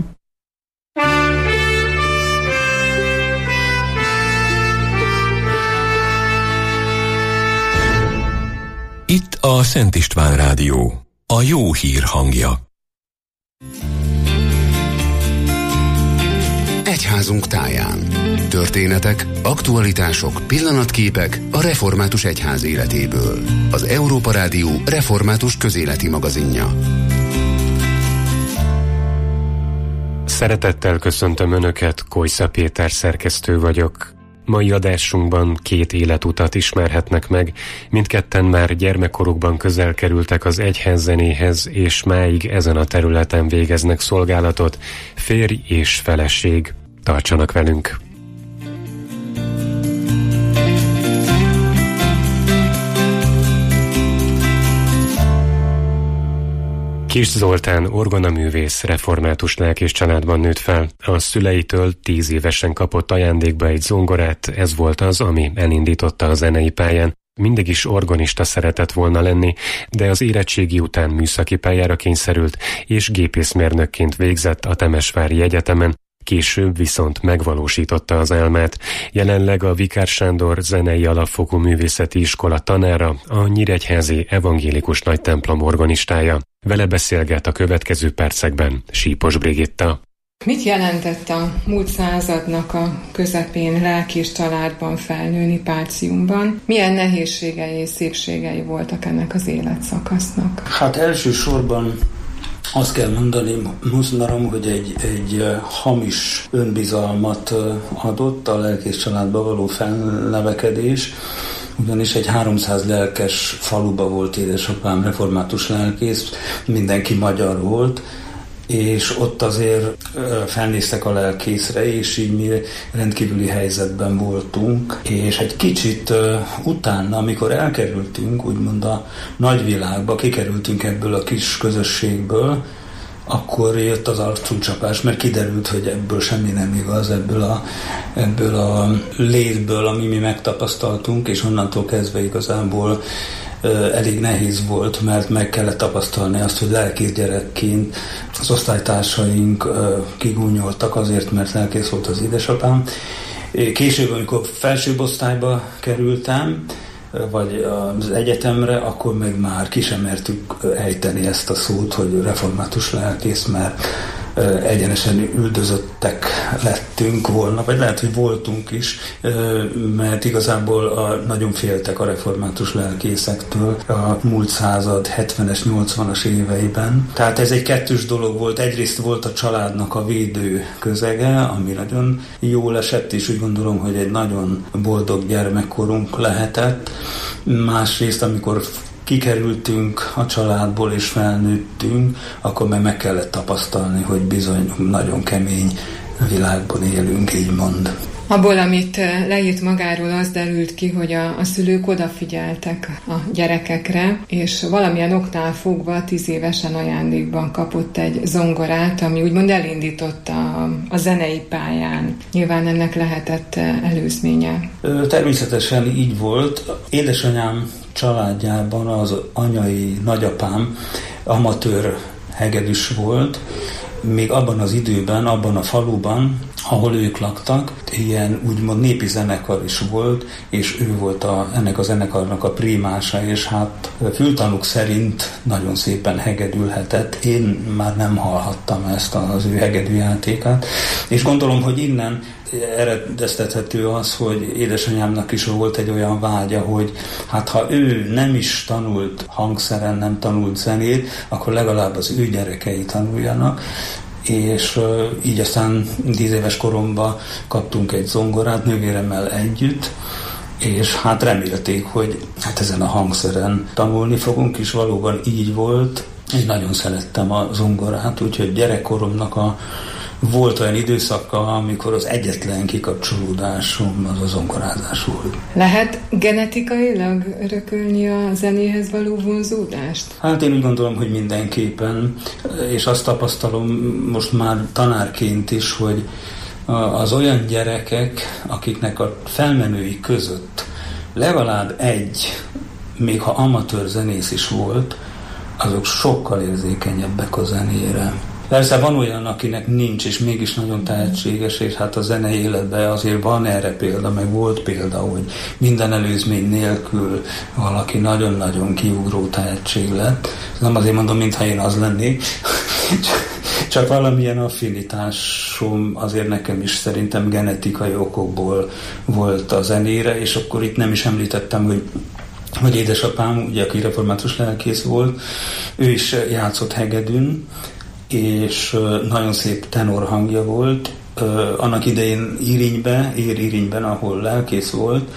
Itt a Szent István Rádió, a jó hír hangja. Egyházunk táján. Történetek, aktualitások, pillanatképek a református egyház életéből. Az Európa Rádió református közéleti magazinja. Szeretettel köszöntöm Önöket, Kojsza Péter szerkesztő vagyok. Mai adásunkban 2 életutat ismerhetnek meg, mindketten már gyermekkorukban közel kerültek az egyházzenéhez, és máig ezen a területen végeznek szolgálatot, férj és feleség. Tartsanak velünk! Kis Zoltán orgonaművész, református lelkész családban nőtt fel. A szüleitől 10 évesen kapott ajándékba egy zongorát, ez volt az, ami elindította a zenei pályán. Mindig is orgonista szeretett volna lenni, de az érettségi után műszaki pályára kényszerült, és gépészmérnökként végzett a Temesvári Egyetemen. Később viszont megvalósította az álmát. Jelenleg a Vikár Sándor Zenei Alapfokú Művészeti Iskola tanára, a Nyíregyházi Evangélikus Nagytemplom organistája. Vele beszélget a következő percekben Sípos Brigitta. Mit jelentett a múlt századnak a közepén lelkész családban felnőni Páciumban? Milyen nehézségei és szépségei voltak ennek az életszakasznak? Hát elsősorban azt kell mondanom, hogy egy hamis önbizalmat adott a lelkész családba való felnevekedés, ugyanis egy 300 lelkes faluba volt édesapám református lelkész, mindenki magyar volt, és ott azért felnéztek a lelkészre, és így mi rendkívüli helyzetben voltunk, és egy kicsit utána, amikor elkerültünk, úgymond a nagyvilágba, kikerültünk ebből a kis közösségből, akkor jött az arcuncsapás, mert kiderült, hogy ebből semmi nem igaz, ebből a létből, ami mi megtapasztaltunk, és onnantól kezdve igazából elég nehéz volt, mert meg kellett tapasztalni azt, hogy lelkész gyerekként az osztálytársaink kigúnyoltak azért, mert lelkész volt az édesapám. Később, amikor felsőbb osztályba kerültem, vagy az egyetemre, akkor meg már ki sem mertük ejteni ezt a szót, hogy református lelkész, mert egyenesen üldözöttek lettünk volna, vagy lehet, hogy voltunk is, mert igazából nagyon féltek a református lelkészektől a múlt század 70-es, 80-as éveiben. Tehát ez egy kettős dolog volt. Egyrészt volt a családnak a védő közege, ami nagyon jól esett, és úgy gondolom, hogy egy nagyon boldog gyermekkorunk lehetett. Másrészt, amikor kikerültünk a családból és felnőttünk, akkor meg kellett tapasztalni, hogy bizony nagyon kemény világban élünk, így mond. Abból, amit leírt magáról, az derült ki, hogy a szülők odafigyeltek a gyerekekre, és valamilyen oknál fogva 10 évesen ajándékban kapott egy zongorát, ami úgymond elindította a zenei pályán. Nyilván ennek lehetett előzménye. Természetesen így volt. Édesanyám családjában az anyai nagyapám amatőr hegedűs volt, még abban az időben, abban a faluban, ahol ők laktak, ilyen úgymond népi zenekar is volt, és ő volt ennek a zenekarnak a primása, és hát fültanúk szerint nagyon szépen hegedülhetett. Én már nem hallhattam ezt az ő hegedűjátékát, és gondolom, hogy innen eredeztethető az, hogy édesanyámnak is volt egy olyan vágya, hogy hát ha ő nem is tanult hangszeren, nem tanult zenét, akkor legalább az ő gyerekei tanuljanak, és így aztán 10 éves koromban kaptunk egy zongorát nővéremmel együtt, és hát remélték, hogy hát ezen a hangszeren tanulni fogunk, és valóban így volt. Én nagyon szerettem a zongorát, úgyhogy gyerekkoromnak volt olyan időszaka, amikor az egyetlen kikapcsolódásom az a zongorázás volt. Lehet genetikailag örökölni a zenéhez való vonzódást? Hát én úgy gondolom, hogy mindenképpen, és azt tapasztalom most már tanárként is, hogy az olyan gyerekek, akiknek a felmenői között legalább egy, még ha amatőr zenész is volt, azok sokkal érzékenyebbek a zenére. Persze van olyan, akinek nincs, és mégis nagyon tehetséges, és hát a zenei életben azért van erre példa, meg volt példa, hogy minden előzmény nélkül valaki nagyon-nagyon kiugró tehetség lett. Nem azért mondom, mintha én az lennék, csak valamilyen affinitásom azért nekem is szerintem genetikai okokból volt a zenére, és akkor itt nem is említettem, hogy édesapám, ugye, aki református lelkész volt, ő is játszott hegedűn, és nagyon szép tenor hangja volt. Annak idején Írényben, ahol lelkész volt,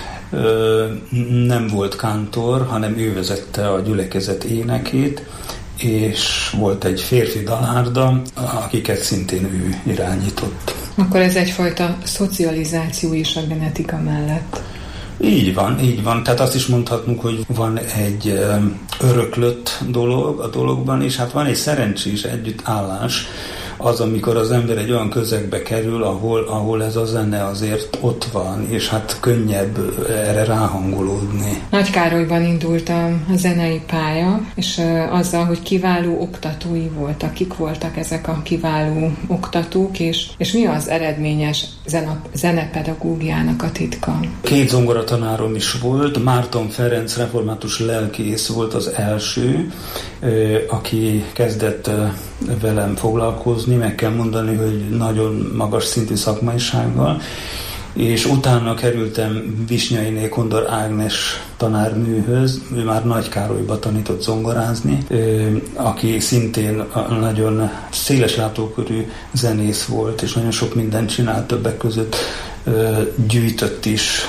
nem volt kántor, hanem ő vezette a gyülekezet énekét, és volt egy férfi dalárda, akiket szintén ő irányított. Akkor ez egyfajta szocializáció is a genetika mellett. Így van. Tehát azt is mondhatnunk, hogy van egy öröklött dolog a dologban, és hát van egy szerencsés együttállás, az, amikor az ember egy olyan közegbe kerül, ahol ez a zene azért ott van, és hát könnyebb erre ráhangolódni. Nagykárolyban indult a zenei pálya, és azzal, hogy kiváló oktatói voltak. Kik voltak ezek a kiváló oktatók, és mi az eredményes zenepedagógiának a titka? 2 zongoratanárom is volt. Márton Ferenc református lelkész volt az első, aki kezdett velem foglalkozni, meg kell mondani, hogy nagyon magas szintű szakmaisággal, és utána kerültem Visnyainé Kondor Ágnes tanárnőhöz, ő már Nagykárolyba tanított zongorázni, aki szintén nagyon széles látókörű zenész volt, és nagyon sok mindent csinált, többek között gyűjtött is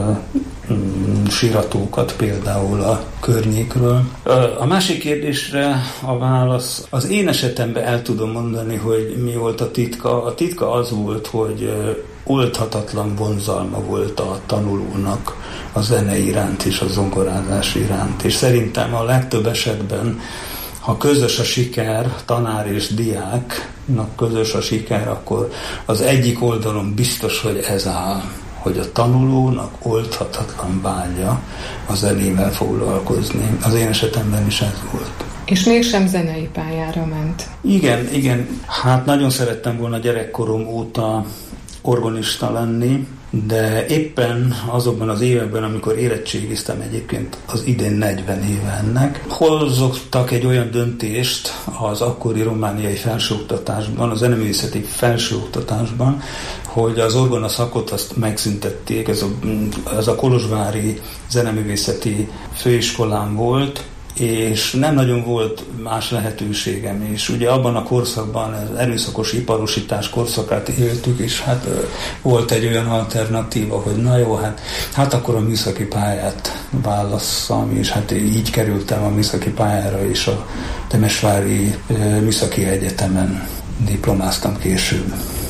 síratókat például a környékről. A másik kérdésre a válasz, az én esetemben el tudom mondani, hogy mi volt a titka. A titka az volt, hogy oldhatatlan vonzalma volt a tanulónak a zene iránt és a zongorázás iránt. És szerintem a legtöbb esetben, ha közös a siker, tanár és diáknak közös a siker, akkor az egyik oldalon biztos, hogy ez áll, hogy a tanulónak oldhatatlan vágya a zenével foglalkozni. Az én esetemben is ez volt. És mégsem zenei pályára ment. Igen. Hát nagyon szerettem volna gyerekkorom óta orgonista lenni, de éppen azokban az években, amikor érettségiztem, egyébként az idén 40 éve ennek, hozottak egy olyan döntést az akkori romániai felsőoktatásban, a zeneművészeti felsőoktatásban, hogy az orgona szakot azt megszüntették, ez a kolozsvári zeneművészeti főiskolán volt, és nem nagyon volt más lehetőségem, és ugye abban a korszakban az erőszakos iparosítás korszakát éltük, és hát volt egy olyan alternatíva, hogy na jó, hát akkor a műszaki pályát válasszam, és hát így kerültem a műszaki pályára, és a Temesvári Műszaki Egyetemen diplomáztam később.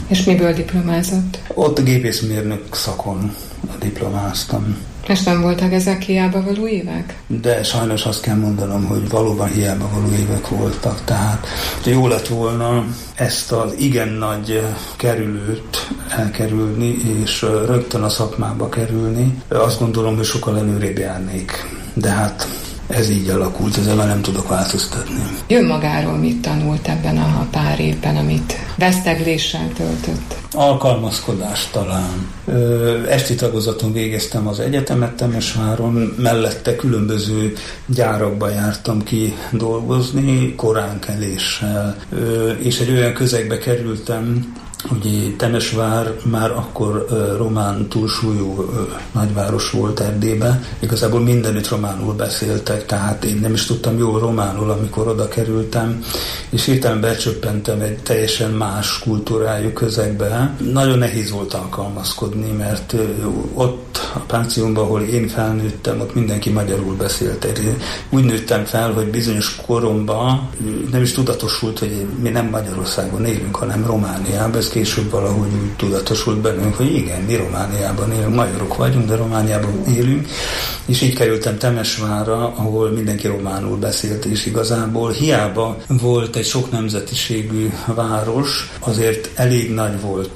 És miből diplomázott? Ott a gépészmérnök szakon diplomáztam. És nem voltak ezek hiába való évek? De sajnos azt kell mondanom, hogy valóban hiába való évek voltak. Tehát jó lett volna ezt az igen nagy kerülőt elkerülni, és rögtön a szakmába kerülni. Azt gondolom, hogy sokkal előrébb járnék. De hát ez így alakult, ezzel már nem tudok változtatni. Jön magáról mit tanult ebben a pár évben, amit vesztegléssel töltött? Alkalmazkodás talán. Esti tagozaton végeztem az egyetemet Temesváron, mellette különböző gyárakba jártam ki dolgozni, koránkeléssel, és egy olyan közegbe kerültem, ugye Temesvár már akkor román túlsúlyú nagyváros volt Erdélyben, igazából mindenütt románul beszéltek, tehát én nem is tudtam jól románul, amikor oda kerültem, és hirtelen becsöppentem egy teljesen más kultúrájú közegbe. Nagyon nehéz volt alkalmazkodni, mert ott a pánciumban, ahol én felnőttem, ott mindenki magyarul beszélt. Úgy nőttem fel, hogy bizonyos koromban nem is tudatosult, hogy mi nem Magyarországon élünk, hanem Romániában. Ez később valahogy úgy tudatosult bennünk, hogy igen, mi Romániában élünk, magyarok vagyunk, de Romániában élünk, és így kerültem Temesvárra, ahol mindenki románul beszélt, és igazából hiába volt egy sok nemzetiségű város, azért elég nagy volt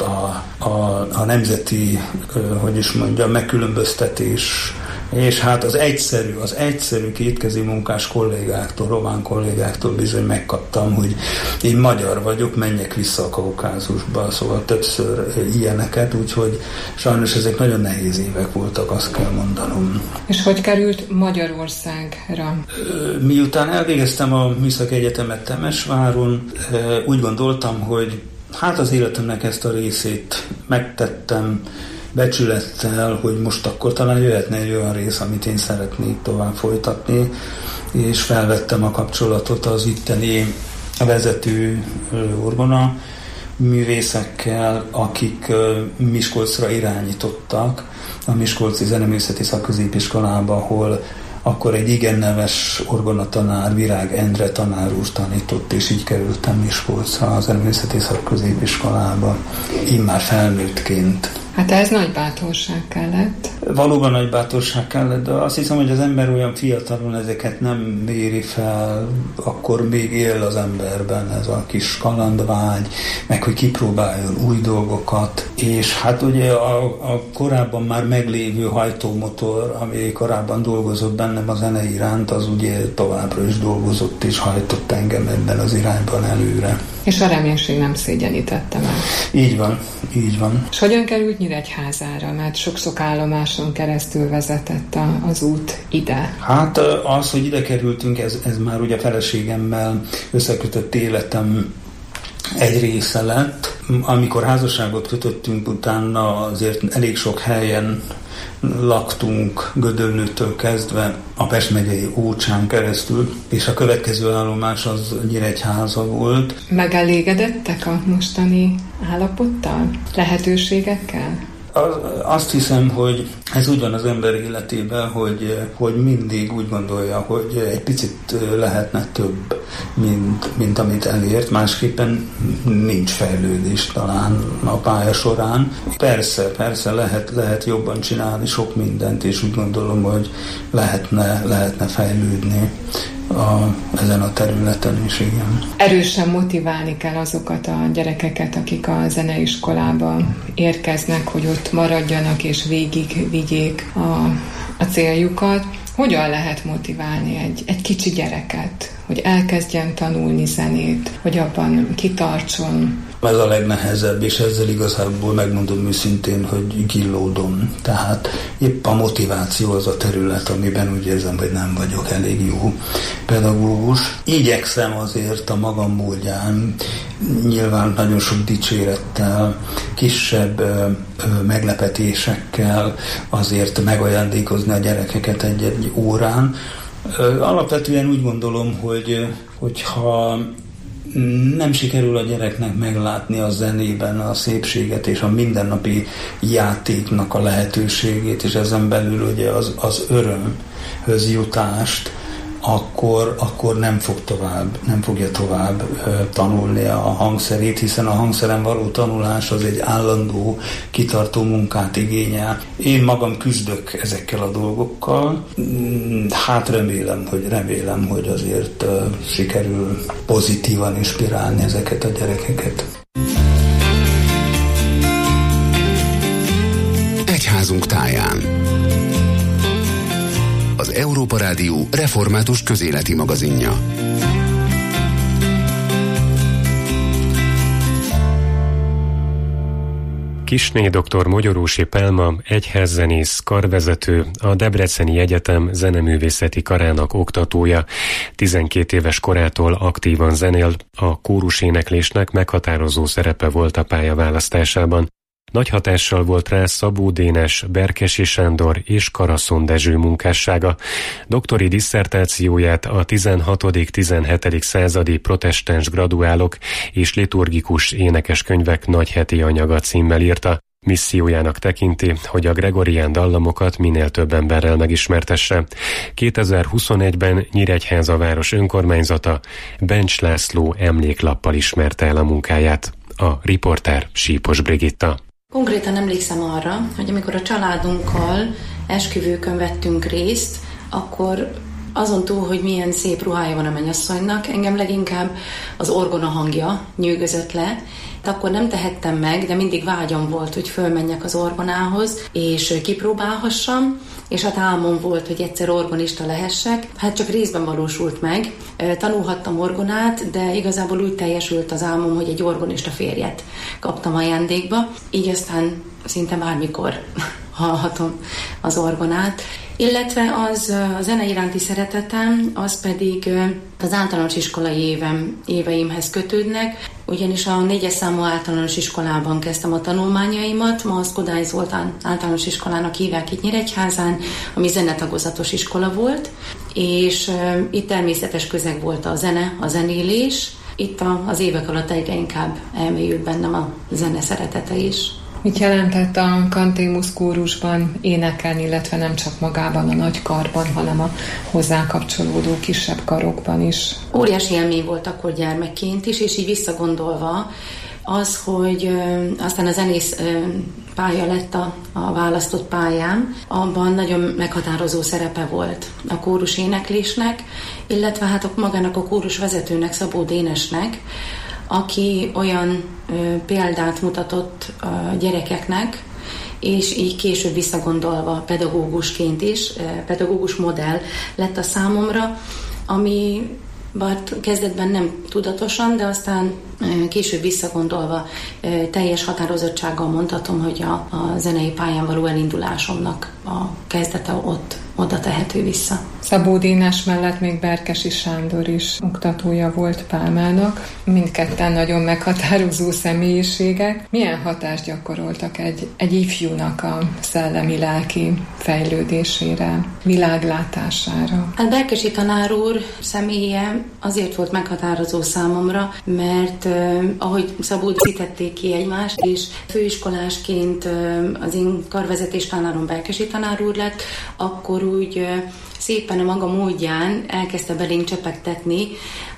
a nemzeti, hogy is mondjam, megkülönböztetés, és hát az egyszerű kétkezi munkás kollégáktól, román kollégáktól bizony megkaptam, hogy én magyar vagyok, menjek vissza a Kaukázusba, szóval többször ilyeneket, úgyhogy sajnos ezek nagyon nehéz évek voltak, azt kell mondanom. És hogy került Magyarországra? Miután elvégeztem a Műszaki Egyetemet Temesváron, úgy gondoltam, hogy hát az életemnek ezt a részét megtettem, becsülettel, hogy most akkor talán jöhetne egy olyan rész, amit én szeretnék tovább folytatni, és felvettem a kapcsolatot az itteni vezető orgona művészekkel, akik Miskolcra irányítottak, a Miskolci Zeneművészeti Szakközépiskolába, ahol akkor egy igen neves orgonatanár, Virág Endre tanár úr tanított, és így kerültem Miskolcra a Zeneművészeti Szakközépiskolába, immár felnőttként. Hát ez nagy bátorság kellett. Valóban nagy bátorság kellett, de azt hiszem, hogy az ember olyan fiatalon ezeket nem méri fel, akkor még él az emberben ez a kis kalandvágy, meg hogy kipróbáljon új dolgokat, és hát ugye a korábban már meglévő hajtómotor, ami korábban dolgozott bennem a zene iránt, az ugye továbbra is dolgozott és hajtott engem ebben az irányban előre. És a reménység nem szégyenítette meg. Így van, így van. És hogyan került Nyíregyházára? Mert sok-sok állomáson keresztül vezetett az út ide. Hát az, hogy ide kerültünk, ez már ugye a feleségemmel összekötött életem egy része lett. Amikor házasságot kötöttünk, utána azért elég sok helyen laktunk, Gödöllőtől kezdve a Pest megyei Ócsán keresztül, és a következő állomás az Nyíregyháza volt. Megelégedettek a mostani állapottal? Lehetőségekkel? Azt hiszem, hogy ez úgy van az ember életében, hogy mindig úgy gondolja, hogy egy picit lehetne több, mint amit elért. Másképpen nincs fejlődés talán a pálya során. Persze lehet jobban csinálni sok mindent, és úgy gondolom, hogy lehetne fejlődni ezen a területen is, igen. Erősen motiválni kell azokat a gyerekeket, akik a zeneiskolába érkeznek, hogy ott maradjanak és végigvigyék a céljukat. Hogyan lehet motiválni egy kicsi gyereket, hogy elkezdjen tanulni zenét, hogy abban kitartson? Ez a legnehezebb, és ezzel igazából megmondom őszintén, hogy gillódom. Tehát épp a motiváció az a terület, amiben úgy érzem, hogy nem vagyok elég jó pedagógus. Igyekszem azért a magam módján, nyilván nagyon sok dicsérettel, kisebb meglepetésekkel azért megajándékozni a gyerekeket egy órán. Alapvetően úgy gondolom, hogyha nem sikerül a gyereknek meglátni a zenében a szépséget és a mindennapi játéknak a lehetőségét, és ezen belül ugye az örömhöz jutást, akkor nem fogja tovább tanulni a hangszerét, hiszen a hangszeren való tanulás az egy állandó, kitartó munkát igényel. Én magam küzdök ezekkel a dolgokkal, hát remélem, hogy azért sikerül pozitívan inspirálni ezeket a gyerekeket. Egyházunk táján. Az Európa Rádió református közéleti magazinja. Kissné dr. Mogyorósi Pálma, egyházzenész, karvezető, a Debreceni Egyetem zeneművészeti karának oktatója. 12 éves korától aktívan zenél, a kóruséneklésnek meghatározó szerepe volt a pályaválasztásában. Nagy hatással volt rá Szabó Dénes, Berkesi Sándor és Karaszon Dezső munkássága. Doktori disszertációját a 16.-17. századi protestáns graduálok és liturgikus énekeskönyvek nagyheti anyaga címmel írta. Missziójának tekinti, hogy a gregorián dallamokat minél több emberrel megismertesse. 2021-ben Nyíregyháza város önkormányzata Bencs László emléklappal ismerte el a munkáját. A riporter Sípos Brigitta. Konkrétan emlékszem arra, hogy amikor a családunkkal esküvőkön vettünk részt, akkor azon túl, hogy milyen szép ruhája van a mennyasszonynak, engem leginkább az orgona hangja nyűgözött le. Akkor nem tehettem meg, de mindig vágyam volt, hogy fölmenjek az orgonához, és kipróbálhassam, és hát álmom volt, hogy egyszer orgonista lehessek. Hát csak részben valósult meg. Tanulhattam orgonát, de igazából úgy teljesült az álmom, hogy egy orgonista férjet kaptam ajándékba. Így aztán szinte bármikor hallhatom az orgonát. Illetve a zene iránti szeretetem, az pedig az általános iskolai éveimhez kötődnek, ugyanis a 4-es számú általános iskolában kezdtem a tanulmányaimat, ma az Kodály Zoltán általános iskolának hívják itt Nyíregyházán, ami zenetagozatos iskola volt, és itt természetes közeg volt a zene, a zenélés. Itt az évek alatt egyre inkább elmélyült bennem a zene szeretete is. Mit jelentett a Cantémus kórusban énekelni, illetve nem csak magában a nagy karban, hanem a hozzá kapcsolódó kisebb karokban is? Óriási élmény volt akkor gyermekként is, és így visszagondolva az, hogy aztán a zenész pálya lett a választott pályám, abban nagyon meghatározó szerepe volt a kórus éneklésnek, illetve hát magának a kórus vezetőnek, Szabó Dénesnek, aki olyan példát mutatott a gyerekeknek, és így később visszagondolva pedagógusként is, pedagógus modell lett a számomra, ami bár kezdetben nem tudatosan, de aztán később visszagondolva teljes határozottsággal mondhatom, hogy a zenei pályán való elindulásomnak a kezdete oda tehető vissza. Szabó Dénes mellett még Berkesi Sándor is oktatója volt Pálmának. Mindketten nagyon meghatározó személyiségek. Milyen hatást gyakoroltak egy ifjúnak a szellemi-lelki fejlődésére, világlátására? A Berkesi tanár úr személye azért volt meghatározó számomra, mert ahogy Szabó szítették ki egymást, és főiskolásként az én karvezetés tanárom Berkesi tanár úr lett, akkor úgy szépen a maga módján elkezdte belénk csepegtetni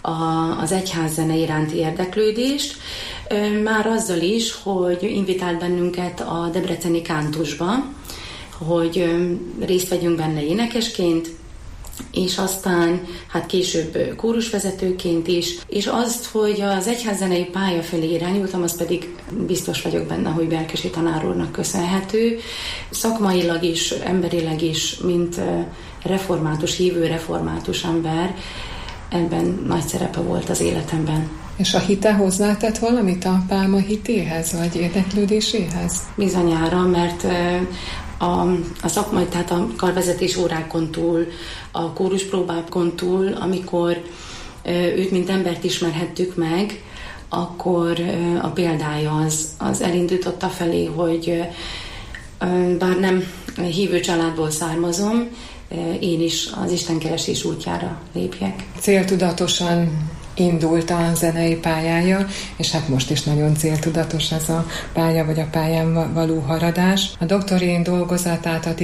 az egyházzene iránti érdeklődést, már azzal is, hogy invitált bennünket a debreceni kántusba, hogy részt vegyünk benne énekesként, és aztán hát később kórusvezetőként is, és azt, hogy az egyházzenei pálya felé irányultam, az pedig biztos vagyok benne, hogy Berkesi tanár úrnak köszönhető. Szakmailag is, emberileg is, mint református, hívő református ember, ebben nagy szerepe volt az életemben. És a hite hozzátett valamit a Pálma hitéhez, vagy érdeklődéséhez? Bizonyára, mert a szakmai, tehát a karvezetés órákon túl, a kóruspróbákon túl, amikor őt mint embert ismerhettük meg, akkor a példája az elindította felé, hogy bár nem hívő családból származom, én is az istenkeresés útjára lépjek. Céltudatosan indult a zenei pályája, és hát most is nagyon céltudatos ez a pálya, vagy a pályán való haradás. A doktori dolgozatát a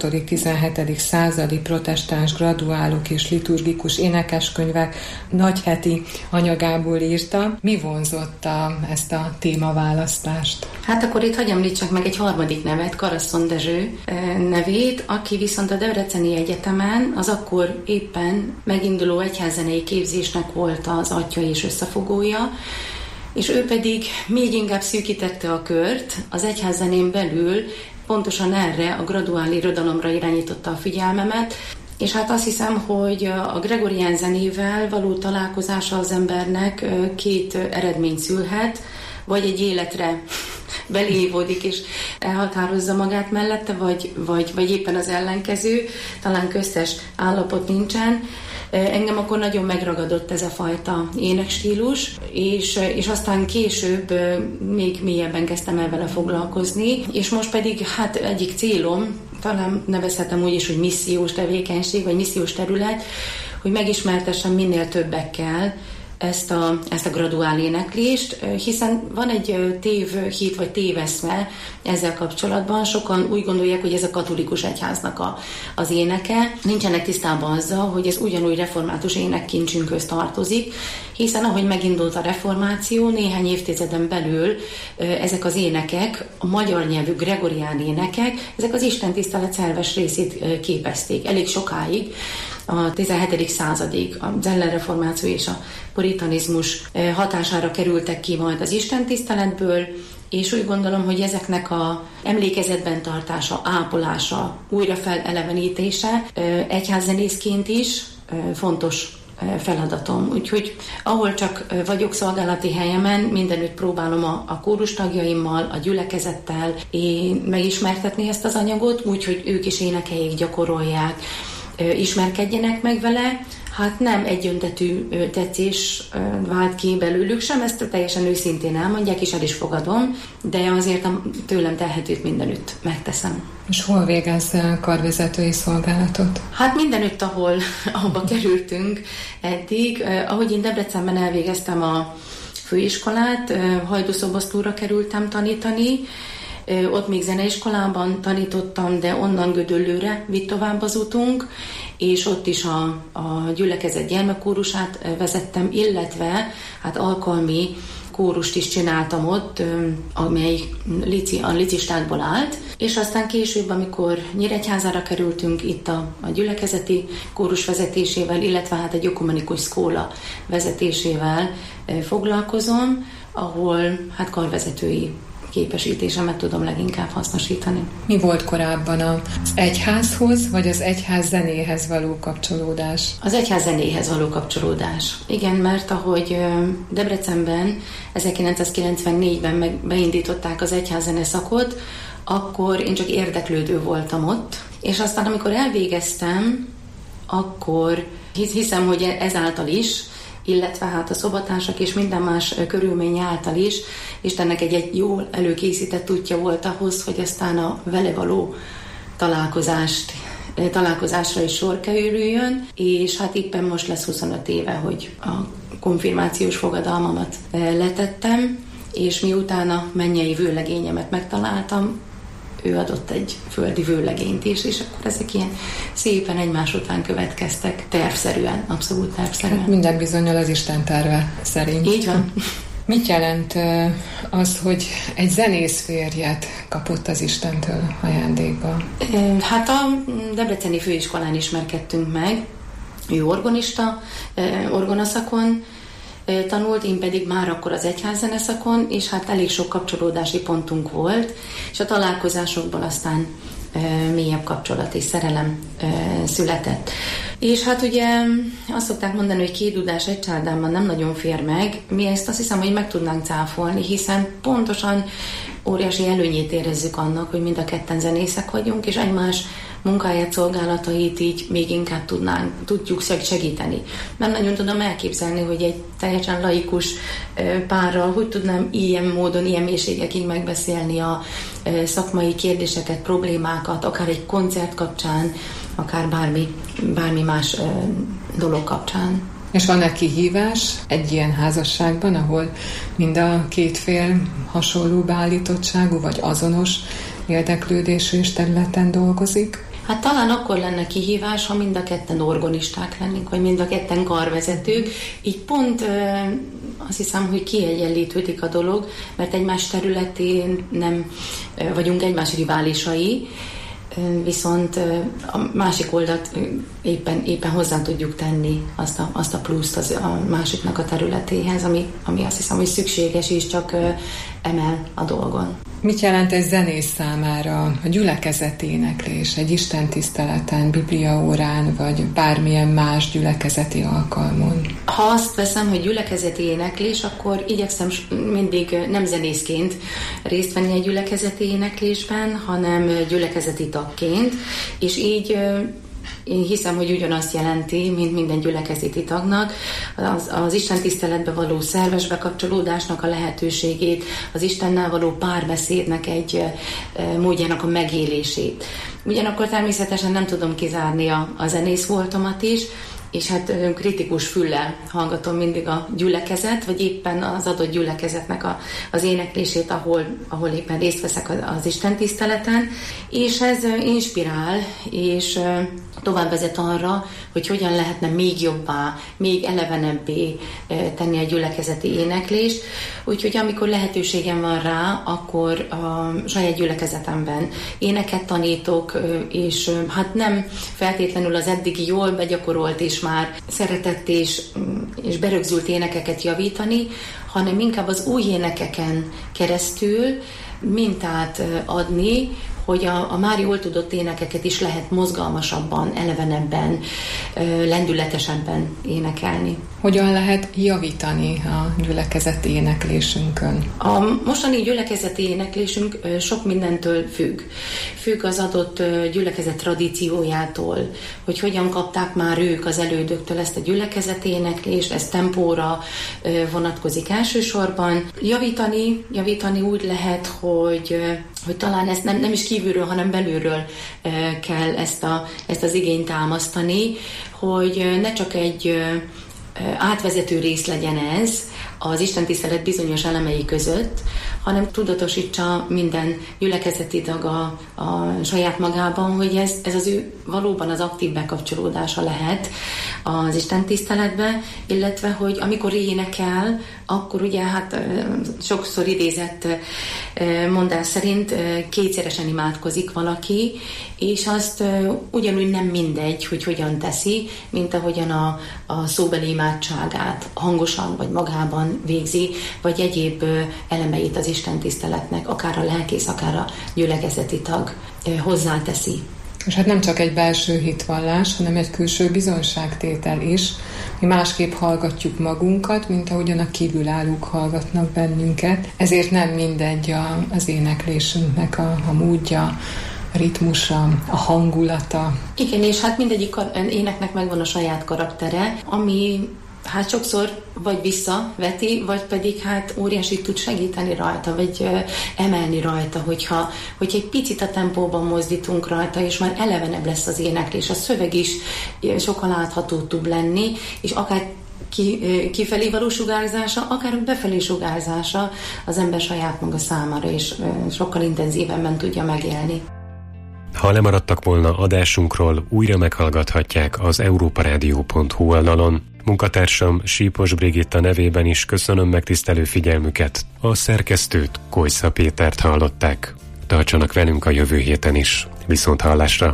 16.-17. századi protestáns graduálok és liturgikus énekeskönyvek nagyheti anyagából írta. Mi vonzotta ezt a témaválasztást? Hát akkor itt hadd említsek meg egy harmadik nevet, Karasszon Dezső nevét, aki viszont a Debreceni Egyetemen az akkor éppen meginduló egyházzenei képzésnek volt az atya és összefogója, és ő pedig még inkább szűkítette a kört, az egyházzenén belül pontosan erre a graduál irodalomra irányította a figyelmemet, és hát azt hiszem, hogy a gregorián zenével való találkozása az embernek két eredményt szülhet, vagy egy életre belévódik és elhatározza magát mellette, vagy éppen az ellenkező, talán köztes állapot nincsen. Engem akkor nagyon megragadott ez a fajta énekstílus, és aztán később még mélyebben kezdtem el vele foglalkozni, és most pedig hát egyik célom, talán nevezhetem úgy is, hogy missziós tevékenység, vagy missziós terület, hogy megismertessem minél többekkel ezt a graduál éneklést, hiszen van egy tévhit vagy téveszme ezzel kapcsolatban. Sokan úgy gondolják, hogy ez a katolikus egyháznak az éneke. Nincsenek tisztában azzal, hogy ez ugyanúgy református énekkincsünkhöz tartozik, hiszen ahogy megindult a reformáció, néhány évtizeden belül ezek az énekek, a magyar nyelvű gregorián énekek, ezek az istentisztelet szerves részét képezték elég sokáig. A 17. századig a Zeller reformáció és a puritanizmus hatására kerültek ki majd az istentiszteletből, és úgy gondolom, hogy ezeknek a emlékezetben tartása, ápolása, újra felelevenítése egyházzenészként is fontos feladatom. Úgyhogy ahol csak vagyok szolgálati helyemen, mindenütt próbálom a kórus tagjaimmal, a gyülekezettel megismertetni ezt az anyagot, úgyhogy ők is énekeljék, gyakorolják, ismerkedjenek meg vele. Hát nem egyöntetű tetszés vált ki belőlük sem, ezt teljesen őszintén elmondják, és el is fogadom, de azért a tőlem telhetőt mindenütt megteszem. És hol végez karvezetői szolgálatot? Hát mindenütt, ahova kerültünk eddig. Ahogy én Debrecenben elvégeztem a főiskolát, Hajdúszoboszlóra kerültem tanítani, ott még zeneiskolában tanítottam, de onnan Gödöllőre vitt tovább az utunk, és ott is a gyülekezet gyermekkórusát vezettem, illetve hát alkalmi kórust is csináltam ott, amely a licistákból állt, és aztán később, amikor Nyíregyházára kerültünk, itt a gyülekezeti kórus vezetésével, illetve hát egy ökumenikus szkóla vezetésével foglalkozom, ahol hát karvezetői képesítésemet tudom leginkább hasznosítani. Mi volt korábban az egyházhoz, vagy az egyház zenéhez való kapcsolódás? Az egyház zenéhez való kapcsolódás. Igen, mert ahogy Debrecenben 1994-ben beindították az egyházzene szakot, akkor én csak érdeklődő voltam ott, és aztán amikor elvégeztem, akkor hiszem, hogy ezáltal is, illetve hát a szobatársak és minden más körülmény által is Istennek egy jól előkészített útja volt ahhoz, hogy aztán a vele való találkozásra is sor kerüljön, és hát éppen most lesz 25 éve, hogy a konfirmációs fogadalmamat letettem, és miután a mennyei vőlegényemet megtaláltam, ő adott egy földi vőlegényt is, és akkor ezek ilyen szépen egymás után következtek, tervszerűen, abszolút tervszerűen. Hát minden bizonnyal az Isten terve szerint. Így van. Mit jelent az, hogy egy zenész férjet kapott az Istentől ajándékba? Hát a Debreceni főiskolán ismerkedtünk meg, ő orgonista, orgonaszakon tanult, én pedig már akkor az egyházzeneszakon, és hát elég sok kapcsolódási pontunk volt, és a találkozásokból aztán mélyebb kapcsolat és szerelem született. És hát ugye azt szokták mondani, hogy két dudás egy csárdában nem nagyon fér meg. Mi ezt azt hiszem, hogy meg tudnánk cáfolni, hiszen pontosan óriási előnyét érezzük annak, hogy mind a ketten zenészek vagyunk, és egymás munkáját, szolgálatait így még inkább tudjuk segíteni. Nem nagyon tudom elképzelni, hogy egy teljesen laikus párral hogy tudnám ilyen módon, ilyen mélységekig megbeszélni a szakmai kérdéseket, problémákat, akár egy koncert kapcsán, akár bármi más dolog kapcsán. És van-e kihívás egy ilyen házasságban, ahol mind a két fél hasonló beállítottságú, vagy azonos érdeklődésű és területen dolgozik? Hát talán akkor lenne kihívás, ha mind a ketten orgonisták lennénk, vagy mind a ketten karvezetők. Így pont azt hiszem, hogy kiegyenlítődik a dolog, mert egymás területén nem vagyunk egymás riválisai, viszont a másik oldalt éppen hozzá tudjuk tenni azt a pluszt a másiknak a területéhez, ami azt hiszem, hogy szükséges és csak emel a dolgon. Mit jelent egy zenész számára a gyülekezeti éneklés egy istentiszteleten, bibliaórán, vagy bármilyen más gyülekezeti alkalmon? Ha azt veszem, hogy gyülekezeti éneklés, akkor igyekszem mindig nem zenészként részt venni egy gyülekezeti éneklésben, hanem gyülekezeti tagként, és így én hiszem, hogy ugyanazt jelenti, mint minden gyülekezeti tagnak, az Isten tiszteletbe való szerves bekapcsolódásnak a lehetőségét, az Istennel való párbeszédnek egy módjának a megélését. Ugyanakkor természetesen nem tudom kizárni a zenész voltomat is, és hát kritikus füllel hallgatom mindig a gyülekezet, vagy éppen az adott gyülekezetnek az éneklését, ahol éppen részt veszek az istentiszteleten, és ez inspirál, és tovább vezet arra, hogy hogyan lehetne még jobbá, még elevenebbé tenni a gyülekezeti éneklést. Úgyhogy amikor lehetőségem van rá, akkor a saját gyülekezetemben éneket tanítok, és hát nem feltétlenül az eddigi jól begyakorolt és már szeretett és berögzült énekeket javítani, hanem inkább az új énekeken keresztül mintát adni, hogy a már jól tudott énekeket is lehet mozgalmasabban, elevenebben, lendületesebben énekelni. Hogyan lehet javítani a gyülekezeti éneklésünkön? A mostani gyülekezeti éneklésünk sok mindentől függ. Függ az adott gyülekezet tradíciójától, hogy hogyan kapták már ők az elődöktől ezt a gyülekezeti éneklést, ez tempóra vonatkozik elsősorban. Javítani úgy lehet, hogy talán ezt nem is kívülről, hanem belülről kell ezt az igényt támasztani, hogy ne csak egy átvezető rész legyen ez az istentisztelet bizonyos elemei között, hanem tudatosítsa minden gyülekezeti tag a saját magában, hogy ez az ő valóban az aktív bekapcsolódása lehet az istentiszteletbe, illetve, hogy amikor énekel, akkor ugye hát sokszor idézett mondás szerint kétszeresen imádkozik valaki, és azt ugyanúgy nem mindegy, hogy hogyan teszi, mint ahogyan a szóbeli imádságát hangosan vagy magában végzi, vagy egyéb elemeit az istentiszteletnek, akár a lelkész, akár a gyülekezeti tag hozzáteszi. És hát nem csak egy belső hitvallás, hanem egy külső bizonyságtétel is. Mi másképp hallgatjuk magunkat, mint ahogyan a kívülállók hallgatnak bennünket. Ezért nem mindegy az éneklésünknek a módja, a ritmusa, a hangulata. Igen, és hát mindegyik éneknek megvan a saját karaktere, ami hát sokszor vagy visszaveti, vagy pedig hát óriásit tud segíteni rajta, vagy emelni rajta, hogyha egy picit a tempóban mozdítunk rajta, és már elevenebb lesz az éneklés. A szöveg is sokkal áthatóbb tud lenni, és akár kifelé való sugárzása, akár befelé sugárzása az ember saját maga számára, és sokkal intenzívebben tudja megélni. Ha lemaradtak volna adásunkról, újra meghallgathatják az europaradio.hu oldalon. Munkatársam Sípos Brigitta nevében is köszönöm megtisztelő figyelmüket. A szerkesztőt, Kojsza Pétert hallották. Tartsanak velünk a jövő héten is. Viszonthallásra!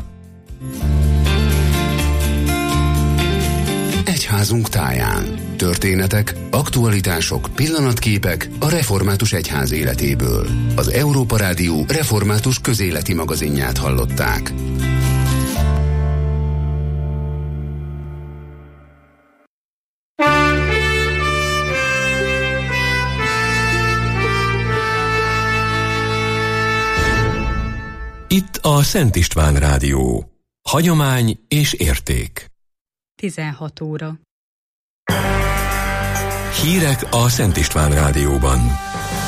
Egyházunk táján. Történetek, aktualitások, pillanatképek a református egyház életéből. Az Európa Rádió református közéleti magazinját hallották. Itt a Szent István Rádió. Hagyomány és érték. 16 óra. Hírek a Szent István Rádióban.